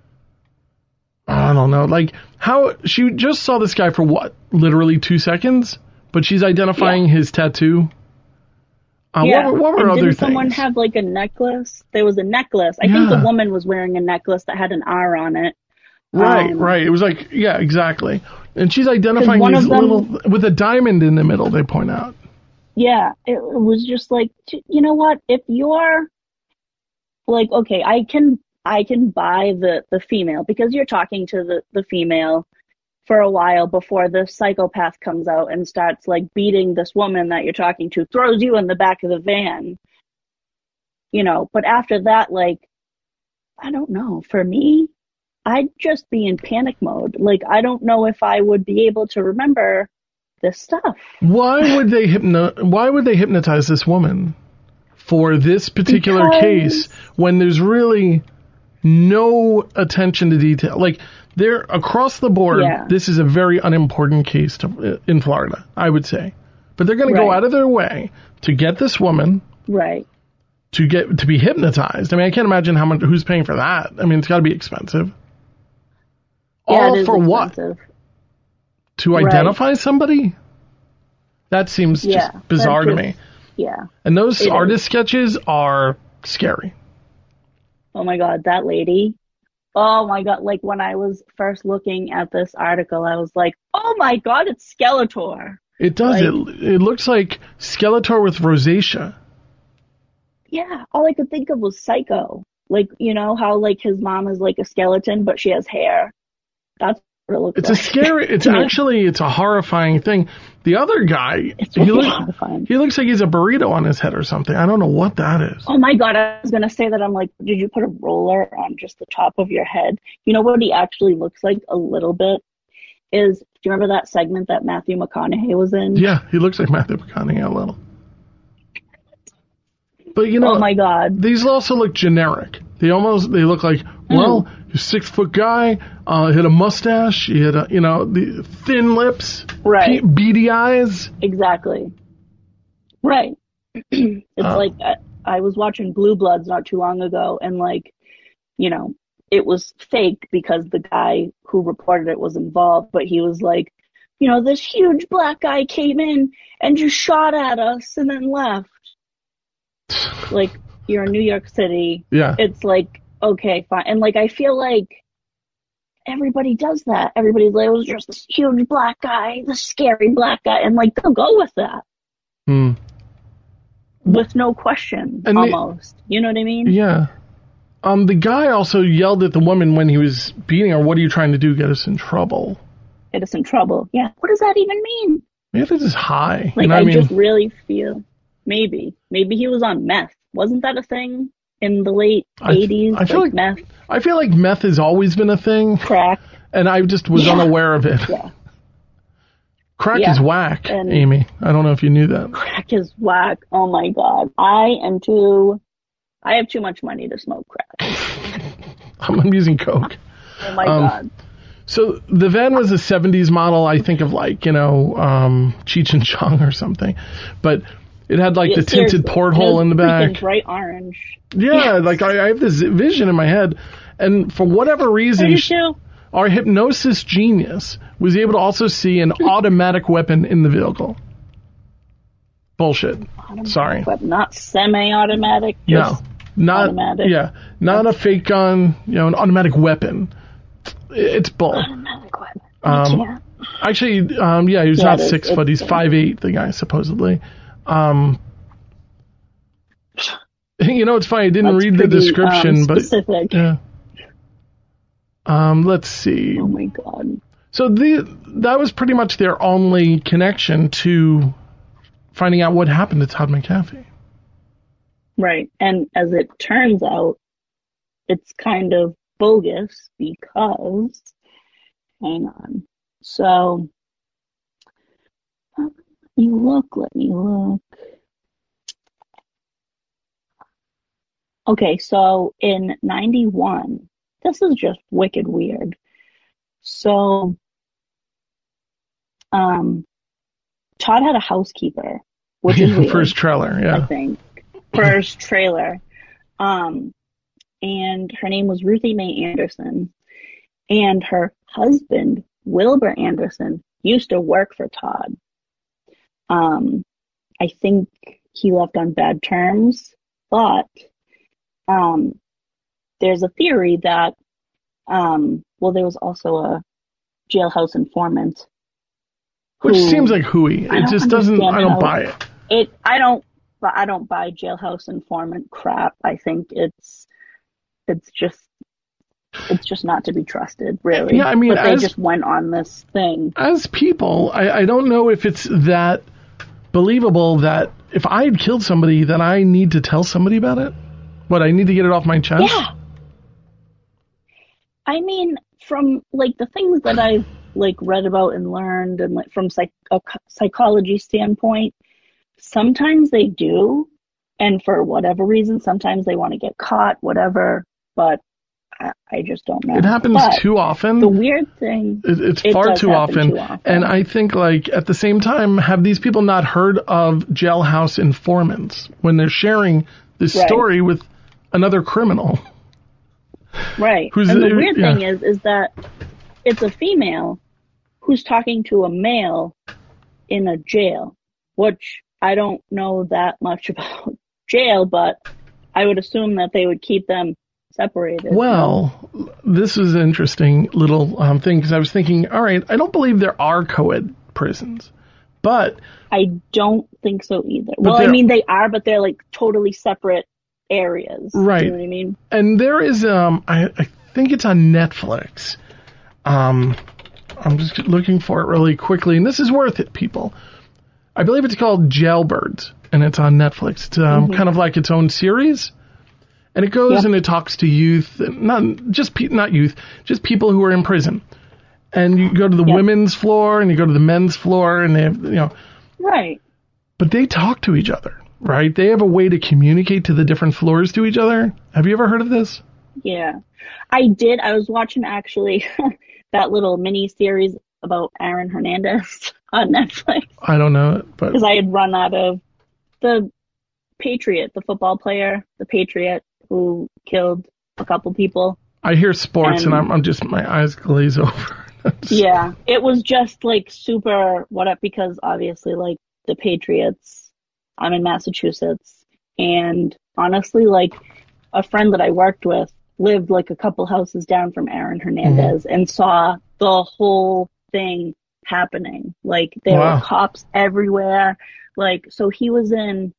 I don't know, like how she just saw this guy for what, literally two seconds, but she's identifying yeah. his tattoo. Uh, yeah. What, what were and other didn't things? Someone have like a necklace? There was a necklace. I yeah. think the woman was wearing a necklace that had an R on it. Right, um, right. It was like, yeah, exactly. And she's identifying one these of them, little, with a diamond in the middle, they point out. Yeah, it was just like, you know what? If you're like, okay, I can I can buy the, the female because you're talking to the, the female for a while before the psychopath comes out and starts like beating this woman that you're talking to, throws you in the back of the van, you know, but after that, like, I don't know, for me, I'd just be in panic mode. Like, I don't know if I would be able to remember this stuff. Why would they hypno- why would they hypnotize this woman for this particular because... case when there's really no attention to detail? Like, they're across the board, yeah. this is a very unimportant case to, in Florida, I would say. But they're going right. to go out of their way to get this woman right to get to be hypnotized. I mean, I can't imagine how much who's paying for that. I mean, it's got to be expensive. Yeah, All it is for expensive. What? To right. identify somebody? That seems yeah, just bizarre just, to me. Yeah. And those it artist is. sketches are scary. Oh my God, that lady. Oh my God, like when I was first looking at this article, I was like, oh my God, it's Skeletor. It does. Like, it, it looks like Skeletor with rosacea. Yeah, all I could think of was Psycho. Like, you know how like his mom is like a skeleton, but she has hair. That's what it looks it's like. It's a scary, it's actually, it's a horrifying thing. The other guy, it's really he, look, horrifying. he looks like he's a burrito on his head or something. I don't know what that is. Oh my God, I was going to say that. I'm like, did you put a roller on just the top of your head? You know what he actually looks like a little bit is, do you remember that segment that Matthew McConaughey was in? Yeah, he looks like Matthew McConaughey a little. But you know, oh my God, these also look generic. They almost, they look like, well, mm. he's a six foot guy, uh, he had a mustache, he had a, you know, the thin lips, right, pe- beady eyes. Exactly. Right. It's uh, like, I, I was watching Blue Bloods not too long ago, and like, you know, it was fake because the guy who reported it was involved, but he was like, you know, this huge black guy came in and just shot at us and then left. Like, you're in New York City. Yeah. It's like, okay, fine. And like, I feel like everybody does that. Everybody's like, it was just this huge black guy, this scary black guy. And like, they'll go with that. Hmm. With no question, and almost. The, you know what I mean? Yeah. Um, the guy also yelled at the woman when he was beating her, what are you trying to do, get us in trouble? Get us in trouble. Yeah. What does that even mean? Maybe this is high. Like, you know I, I mean? just really feel, maybe. Maybe he was on meth. Wasn't that a thing in the late I, eighties? I feel like, like meth? I feel like meth has always been a thing. Crack. And I just was yeah. unaware of it. Yeah. Crack yeah. is whack, and Amy. I don't know if you knew that. Crack is whack. Oh my God. I am too, I have too much money to smoke crack. I'm using Coke. Oh my um, God. So the van was a seventies model, I think of like, you know, um, Cheech and Chong or something. But it had like yeah, the tinted porthole in the back. Bright orange. Yeah, yes. like I, I have this vision in my head. And for whatever reason, our hypnosis genius was able to also see an automatic weapon in the vehicle. Bullshit. Automatic Sorry. Weapon, not semi-automatic. No. not automatic. yeah, not a fake gun, you know, an automatic weapon. It's bull. Automatic weapon. Um, Yeah. actually, um, yeah, he's Yeah, not it is. six It's foot. He's bull. five eight. The guy supposedly. Um, you know, it's funny. I didn't That's read the pretty, description, um, but specific. yeah. Um, let's see. Oh my god. So the that was pretty much their only connection to finding out what happened to Todd McAfee. Right. And as it turns out, it's kind of bogus because, hang on. So, let me look, let me look. Okay, so in ninety-one, this is just wicked weird. So, um, Todd had a housekeeper, which is weird. First trailer, yeah. I think. First trailer. Um, and her name was Ruthie Mae Anderson. And her husband, Wilbur Anderson, used to work for Todd. Um, I think he left on bad terms, but um, there's a theory that, um, well, there was also a jailhouse informant. Which who- seems like hooey. I It don't just doesn't, understand I don't how- buy it. It, I don't, but I don't buy jailhouse informant crap. I think it's, it's just, it's just not to be trusted, really. Yeah, I mean, but they as- just went on this thing. As people, I, I don't know if it's that believable that if I had killed somebody, that I need to tell somebody about it. What, I need to get it off my chest? Yeah. I mean, from like the things that I've like read about and learned, and like from psych- a c- psychology standpoint, sometimes they do, and for whatever reason, sometimes they want to get caught, whatever. But I, I just don't know. It happens But too often. The weird thing, It, it's it far does too happen often. too often. And I think, like, at the same time, have these people not heard of jailhouse informants when they're sharing this Right. story with another criminal? right? Who's and the the- weird yeah. thing is, is that it's a female who's talking to a male in a jail, which I don't know that much about jail, but I would assume that they would keep them separated. Well, this is an interesting little um, thing because I was thinking, all right, I don't believe there are co-ed prisons, but I don't think so either. Well, I they're- mean, they are, but they're like totally separate areas. Right. You know what I mean? and there is um, I, I think it's on Netflix. Um, I'm just looking for it really quickly, and this is worth it, people. I believe it's called Jailbirds, and it's on Netflix. It's um, kind of like its own series, and it goes Yeah. and it talks to youth, not just pe- not youth, just people who are in prison. And you go to the Yeah. women's floor, and you go to the men's floor, and they have, you know, Right. but they talk to each other, right? They have a way to communicate to the different floors to each other. Have you ever heard of this? Yeah. I did. I was watching actually that little mini series about Aaron Hernandez on Netflix I don't know it, but because I had run out of the Patriot, the football player, the Patriot who killed a couple people. I hear sports, and, and- I'm, I'm just my eyes glaze over. Yeah. It was just like super what up because obviously like the Patriots, I'm in Massachusetts, and honestly like a friend that I worked with lived like a couple houses down from Aaron Hernandez and saw the whole thing happening. Like there Wow. were cops everywhere. Like, so he was in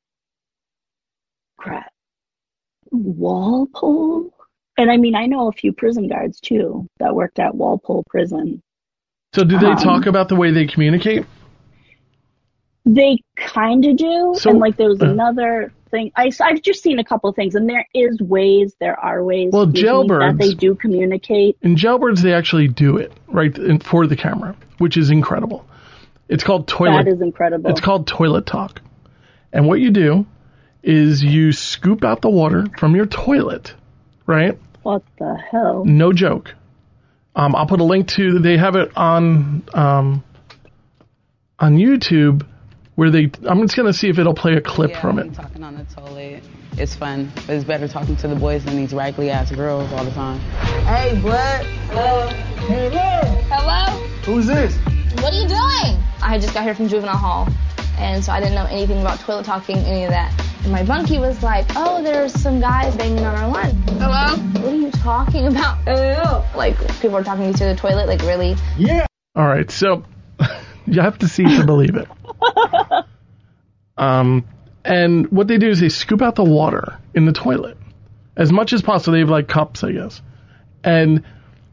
crap, Walpole. And I mean, I know a few prison guards too that worked at Walpole Prison. So, do they Um, talk about the way they communicate? They kind of do. So- and like there was uh. another thing. I, I've just seen a couple of things, and there is ways, there are ways Well, excuse me, jailbirds- that they do communicate. In Jailbirds, they actually do it right in, for the camera, which is incredible. It's called toilet. That is incredible. It's called toilet talk. And what you do is you scoop out the water from your toilet, right? What the hell? No joke. Um, I'll put a link to. They have it on um, on YouTube, where they. I'm just gonna see if it'll play a clip Yeah, from we it. talking on the toilet. It's fun, but it's better talking to the boys than these raggedy ass girls all the time. Hey, bud. Hello. Hello. Hello? Who's this? What are you doing? I had just got here from juvenile hall, and so I didn't know anything about toilet talking, any of that. And my bunkie was like, oh, there's some guys banging on our line. Hello? What are you talking about? Hello? Like, people are talking to you through the toilet, like, really? Yeah. All right, so you have to see to believe it. Um, and what they do is they scoop out the water in the toilet as much as possible. They have like cups, I guess. And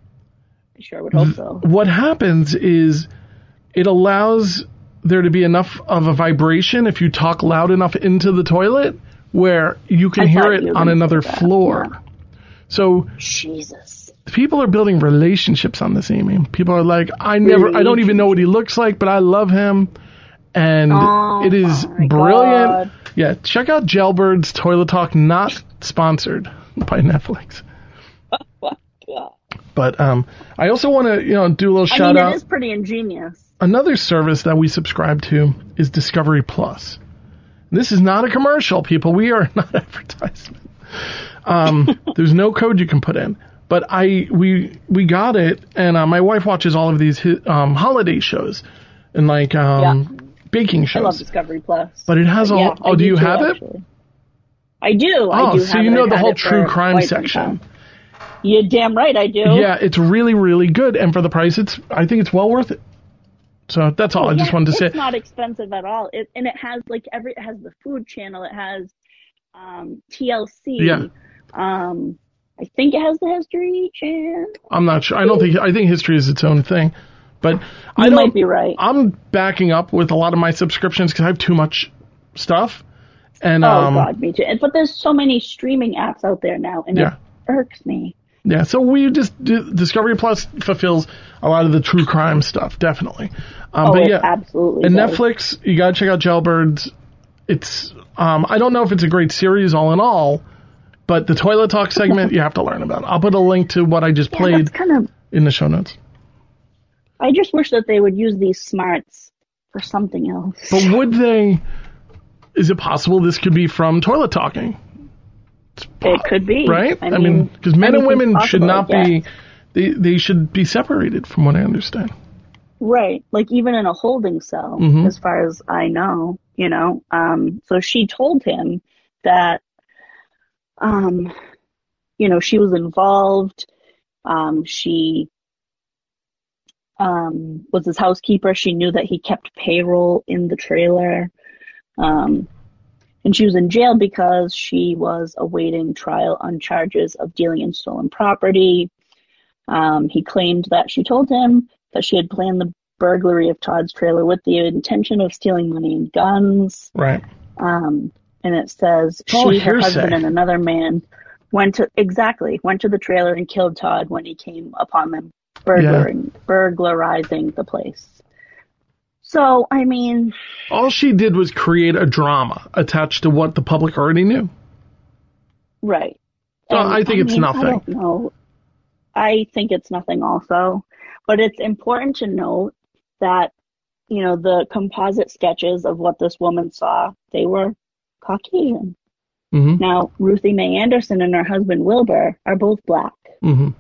I sure would hope so. What happens is it allows there to be enough of a vibration if you talk loud enough into the toilet where you can I hear thought it you were on gonna another say that, floor. yeah. So Jesus. people are building relationships on this, Amy. People are like, I never, I don't even know what he looks like, but I love him. And Oh, it is my brilliant. God. Yeah, check out Jailbird's Toilet Talk, not sponsored by Netflix. Oh, God. But um, I also want to, you know, do a little I shout mean, out. it is pretty ingenious. Another service that we subscribe to is Discovery Plus. This is not a commercial, people. We are not advertisement. Um, there's no code you can put in. But I we we got it, and uh, my wife watches all of these um, holiday shows and like um, baking shows. I love Discovery Plus. But it has all. Yeah, oh, I do you too, have actually. it? I do. I Oh, do so have you it. know I've the had whole it true for crime quite some section. time. You're damn right I do. Yeah, it's really, really good, and for the price, it's I think it's well worth it. So that's all. I just Yeah, wanted to say. it's not expensive at all. It, and it has like every. It has the Food Channel. It has um, T L C. Yeah. Um, I think it has the History Channel. I'm not sure. I don't think. I think history is its own thing, but I You don't. might be right. I'm backing up with a lot of my subscriptions because I have too much stuff. And Oh um, God, me too. And- But there's so many streaming apps out there now, and Yeah. it irks me. yeah, so we just Discovery Plus fulfills a lot of the true crime stuff, definitely. Um, Oh, but it yeah, absolutely and does. Netflix, you gotta check out Jailbirds. It's um, I don't know if it's a great series all in all, but the Toilet Talk segment you have to learn about. I'll put a link to what I just Yeah, played that's kind of. in the show notes. I just wish that they would use these smarts for something else. But would they? Is it possible this could be from Toilet Talking? It could be, Right? I mean, because men and anything's women should possible, not I be. guess. They they should be separated, from what I understand. Right. Like even in a holding cell, Mhm. as far as I know, you know. Um, so she told him that, um, you know, she was involved. Um, she, um, was his housekeeper. She knew that he kept payroll in the trailer. Um, and she was in jail because she was awaiting trial on charges of dealing in stolen property. Um, he claimed that she told him that she had planned the burglary of Todd's trailer with the intention of stealing money and guns. Right. Um, and it says all she, her hearsay. husband, and another man went to exactly went to the trailer and killed Todd when he came upon them burglaring, burglarizing the place. So, I mean, All she did was create a drama attached to what the public already knew. right. So And, I think it's mean, nothing. I don't know. I think it's nothing also. But it's important to note that, you know, the composite sketches of what this woman saw, they were Caucasian. hmm Now, Ruthie Mae Anderson and her husband Wilbur are both black. hmm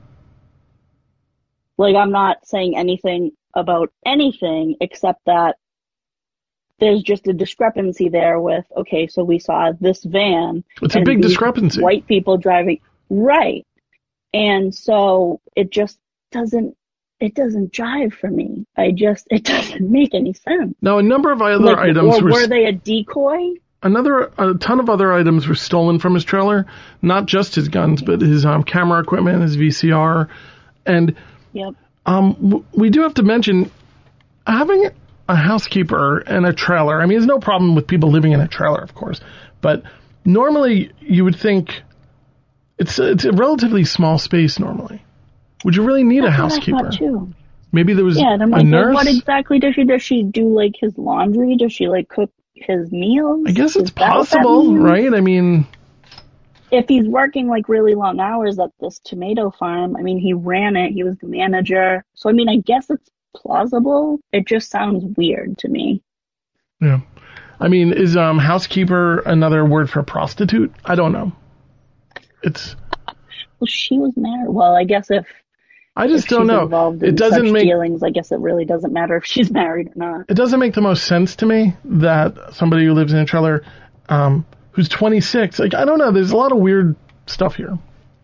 Like, I'm not saying anything about anything except that there's just a discrepancy there with, okay, so we saw this van. It's a and big these discrepancy. White people driving. Right. And so it just doesn't, it doesn't jive for me. I just, it doesn't make any sense. Now, a number of other Like, items or were, were they a decoy? another a ton of other items were stolen from his trailer. Not just his guns, but his um, camera equipment, his V C R, and Yep. um, w- we do have to mention having a housekeeper and a trailer. I mean, there's no problem with people living in a trailer, of course, but normally you would think it's a, it's a relatively small space. Normally, would you really need a That's what I housekeeper? thought too. Maybe there was Yeah, and I'm a like, well, nurse. what exactly does she, does she do, like, his laundry? Does she, like, cook his meals? I guess it's Is that what that possible, means? right? I mean, If he's working, like, really long hours at this tomato farm, I mean, he ran it, he was the manager. So, I mean, I guess it's plausible. It just sounds weird to me. yeah. I mean, is um housekeeper another word for prostitute? I don't know. It's. Well, she was married. Well, I guess if, I if just don't she's know. involved in It doesn't such make dealings, I guess it really doesn't matter if she's married or not. it doesn't make the most sense to me that somebody who lives in a trailer um, who's twenty-six. Like, I don't know. There's a lot of weird stuff here.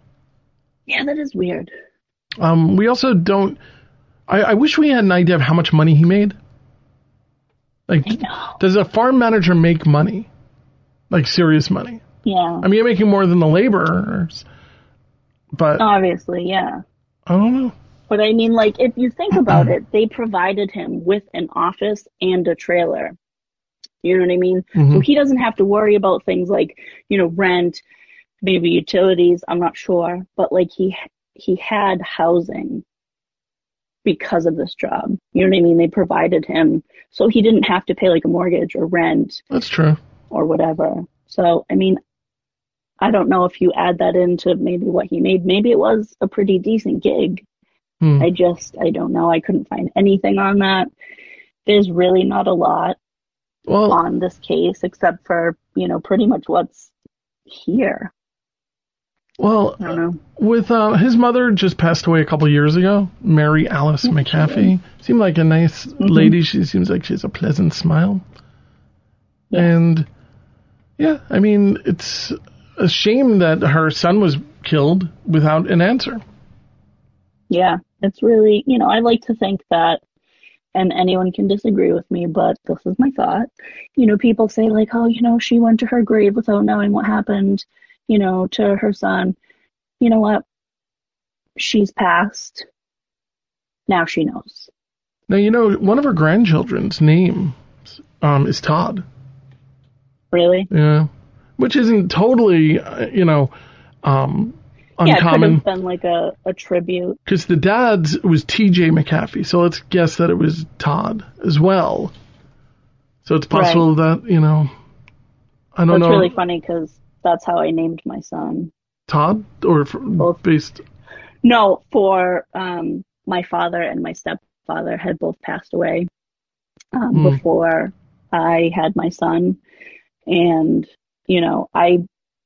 Yeah, that is weird. Um, we also don't. I, I wish we had an idea of how much money he made. Like, does a farm manager make money? Like, serious money? Yeah. I mean, you're making more than the laborers, but obviously, yeah. I don't know. But I mean, like, if you think about it, they provided him with an office and a trailer. You know what I mean? Mm-hmm. So he doesn't have to worry about things like, you know, rent, maybe utilities. I'm not sure, but like he he had housing because of this job. You know what I mean? They provided him, so he didn't have to pay like a mortgage or rent. That's true. Or whatever. So, I mean, I don't know if you add that into maybe what he made. Maybe it was a pretty decent gig. Hmm. I just, I don't know. I couldn't find anything on that. There's really not a lot well, on this case except for, you know, pretty much what's here. Well, I don't know. With uh, his mother just passed away a couple years ago, Mary Alice Yeah, McAfee. Seemed like a nice mm-hmm. lady. She seems like she has a pleasant smile. Yeah. And, yeah, I mean, it's a shame that her son was killed without an answer. Yeah, it's really, you know, I like to think that, and anyone can disagree with me, but this is my thought. You know, people say like, oh, you know, she went to her grave without knowing what happened, you know, to her son. You know what? She's passed. Now she knows. Now, you know, one of her grandchildren's name um, is Todd. Really? Yeah. Which isn't totally, uh, you know, um, uncommon. Yeah, it could have been like a, a tribute. Because the dad's was T J McAfee, so let's guess that it was Todd as well. So it's possible right. that, you know, I don't that's know. It's really funny because that's how I named my son. Todd? Or for, both based? No, for um, my father and my stepfather had both passed away um, mm. before I had my son. And, you know, I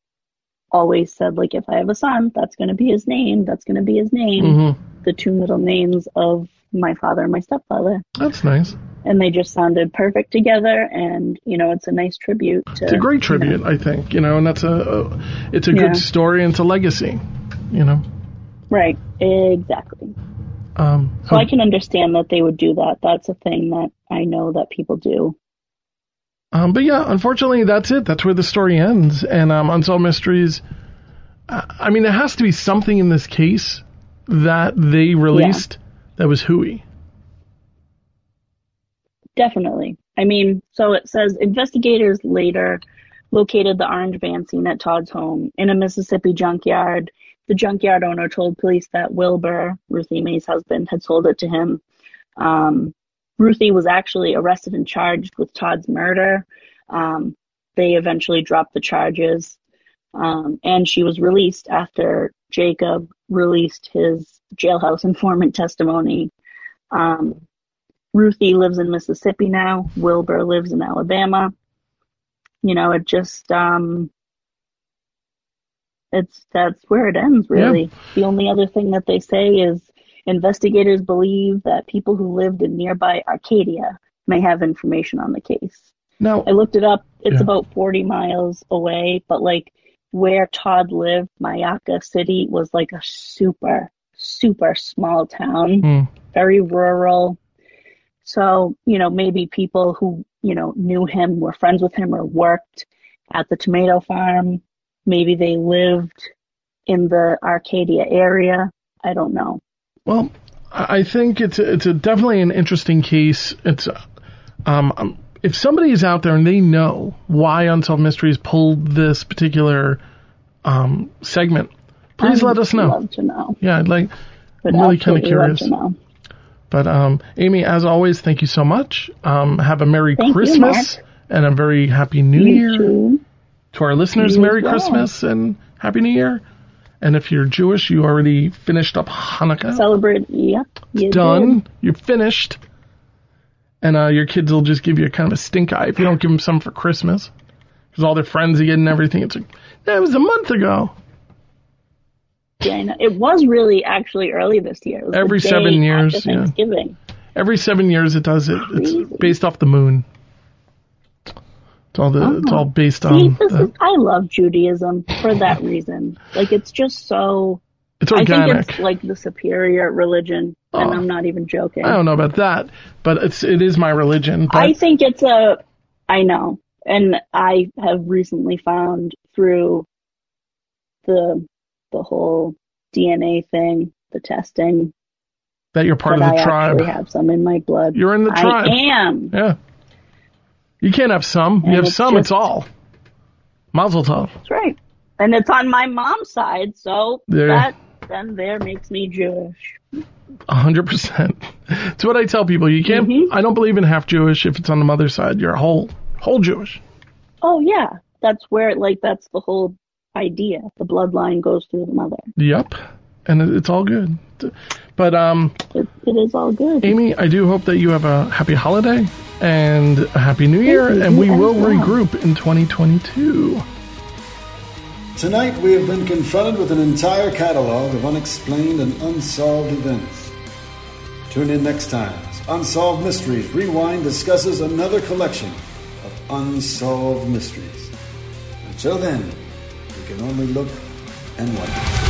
always said, like, if I have a son, that's going to be his name. That's going to be his name. Mm-hmm. The two middle names of my father and my stepfather. That's nice. And they just sounded perfect together. And, you know, it's a nice tribute. To, it's a great tribute, you know. I think, you know, and that's a, a it's a yeah. good story and it's a legacy, you know. Right. Exactly. Um, so I can understand that they would do that. That's a thing that I know that people do. Um, but yeah, unfortunately, that's it. That's where the story ends. And um, Unsolved Mysteries, I mean, there has to be something in this case that they released yeah. that was hooey. Definitely. I mean, so it says investigators later located the orange van seen at Todd's home in a Mississippi junkyard. The junkyard owner told police that Wilbur, Ruthie Mae's husband, had sold it to him. Um, Ruthie was actually arrested and charged with Todd's murder. Um, they eventually dropped the charges, um, and she was released after Jacob released his jailhouse informant testimony. Um, Ruthie lives in Mississippi now. Wilbur lives in Alabama. You know, it just, um, it's, that's where it ends, really. Yeah. The only other thing that they say is, investigators believe that people who lived in nearby Arcadia may have information on the case. No, I looked it up. It's yeah. about forty miles away, but like where Todd lived, Mayaca City, was like a super, super small town, mm. very rural. So, you know, maybe people who, you know, knew him, were friends with him, or worked at the tomato farm. Maybe they lived in the Arcadia area. I don't know. Well, I think it's a, it's a definitely an interesting case. It's um, if somebody is out there and they know why Unsolved Mysteries pulled this particular um, segment, please I'd let us know. Love to know. Yeah, I'd like. But I'm really kind of curious. Love to know. But um, Amy, as always, thank you so much. Um, have a Merry thank Christmas you, and a very Happy New you Year too. To our listeners. You Merry well. Christmas and Happy New Year. And if you're Jewish, you already finished up Hanukkah. Celebrate, yeah. You Done. Did. You're finished. And uh, your kids will just give you a kind of a stink eye if you don't give them some for Christmas. Because all their friends are getting everything. It's like, that was a month ago. Yeah, I know. It was really actually early this year. It was Every the day seven years. after Thanksgiving. Yeah. Every seven years it does it. Crazy. It's based off the moon. It's all the Uh-huh. it's all based See, on. this The, is, I love Judaism for that reason. Like, it's just so. it's I organic. think it's like the superior religion, and Oh. I'm not even joking. I don't know about that, but it's it is my religion. But I think it's a. I know, and I have recently found through the the whole D N A thing, the testing, that you're part that of the I tribe. actually have some in my blood. You're in the tribe. I am. Yeah. You can't have some. You And have it's some. just- It's all. Mazel tov. That's right. And it's on my mom's side, so There. that then there makes me Jewish. A hundred percent. It's what I tell people. You can't. Mhm. I don't believe in half Jewish if it's on the mother's side. You're a whole whole Jewish. Oh yeah, that's where like that's the whole idea. The bloodline goes through the mother. Yep. And it, it's all good. But um, It, it is all good. Amy, I do hope that you have a happy holiday and a happy New Year, you. and we You as will well. regroup in twenty twenty-two. Tonight we have been confronted with an entire catalog of unexplained and unsolved events. Tune in next time as Unsolved Mysteries Rewind discusses another collection of unsolved mysteries. Until then, we can only look and wonder.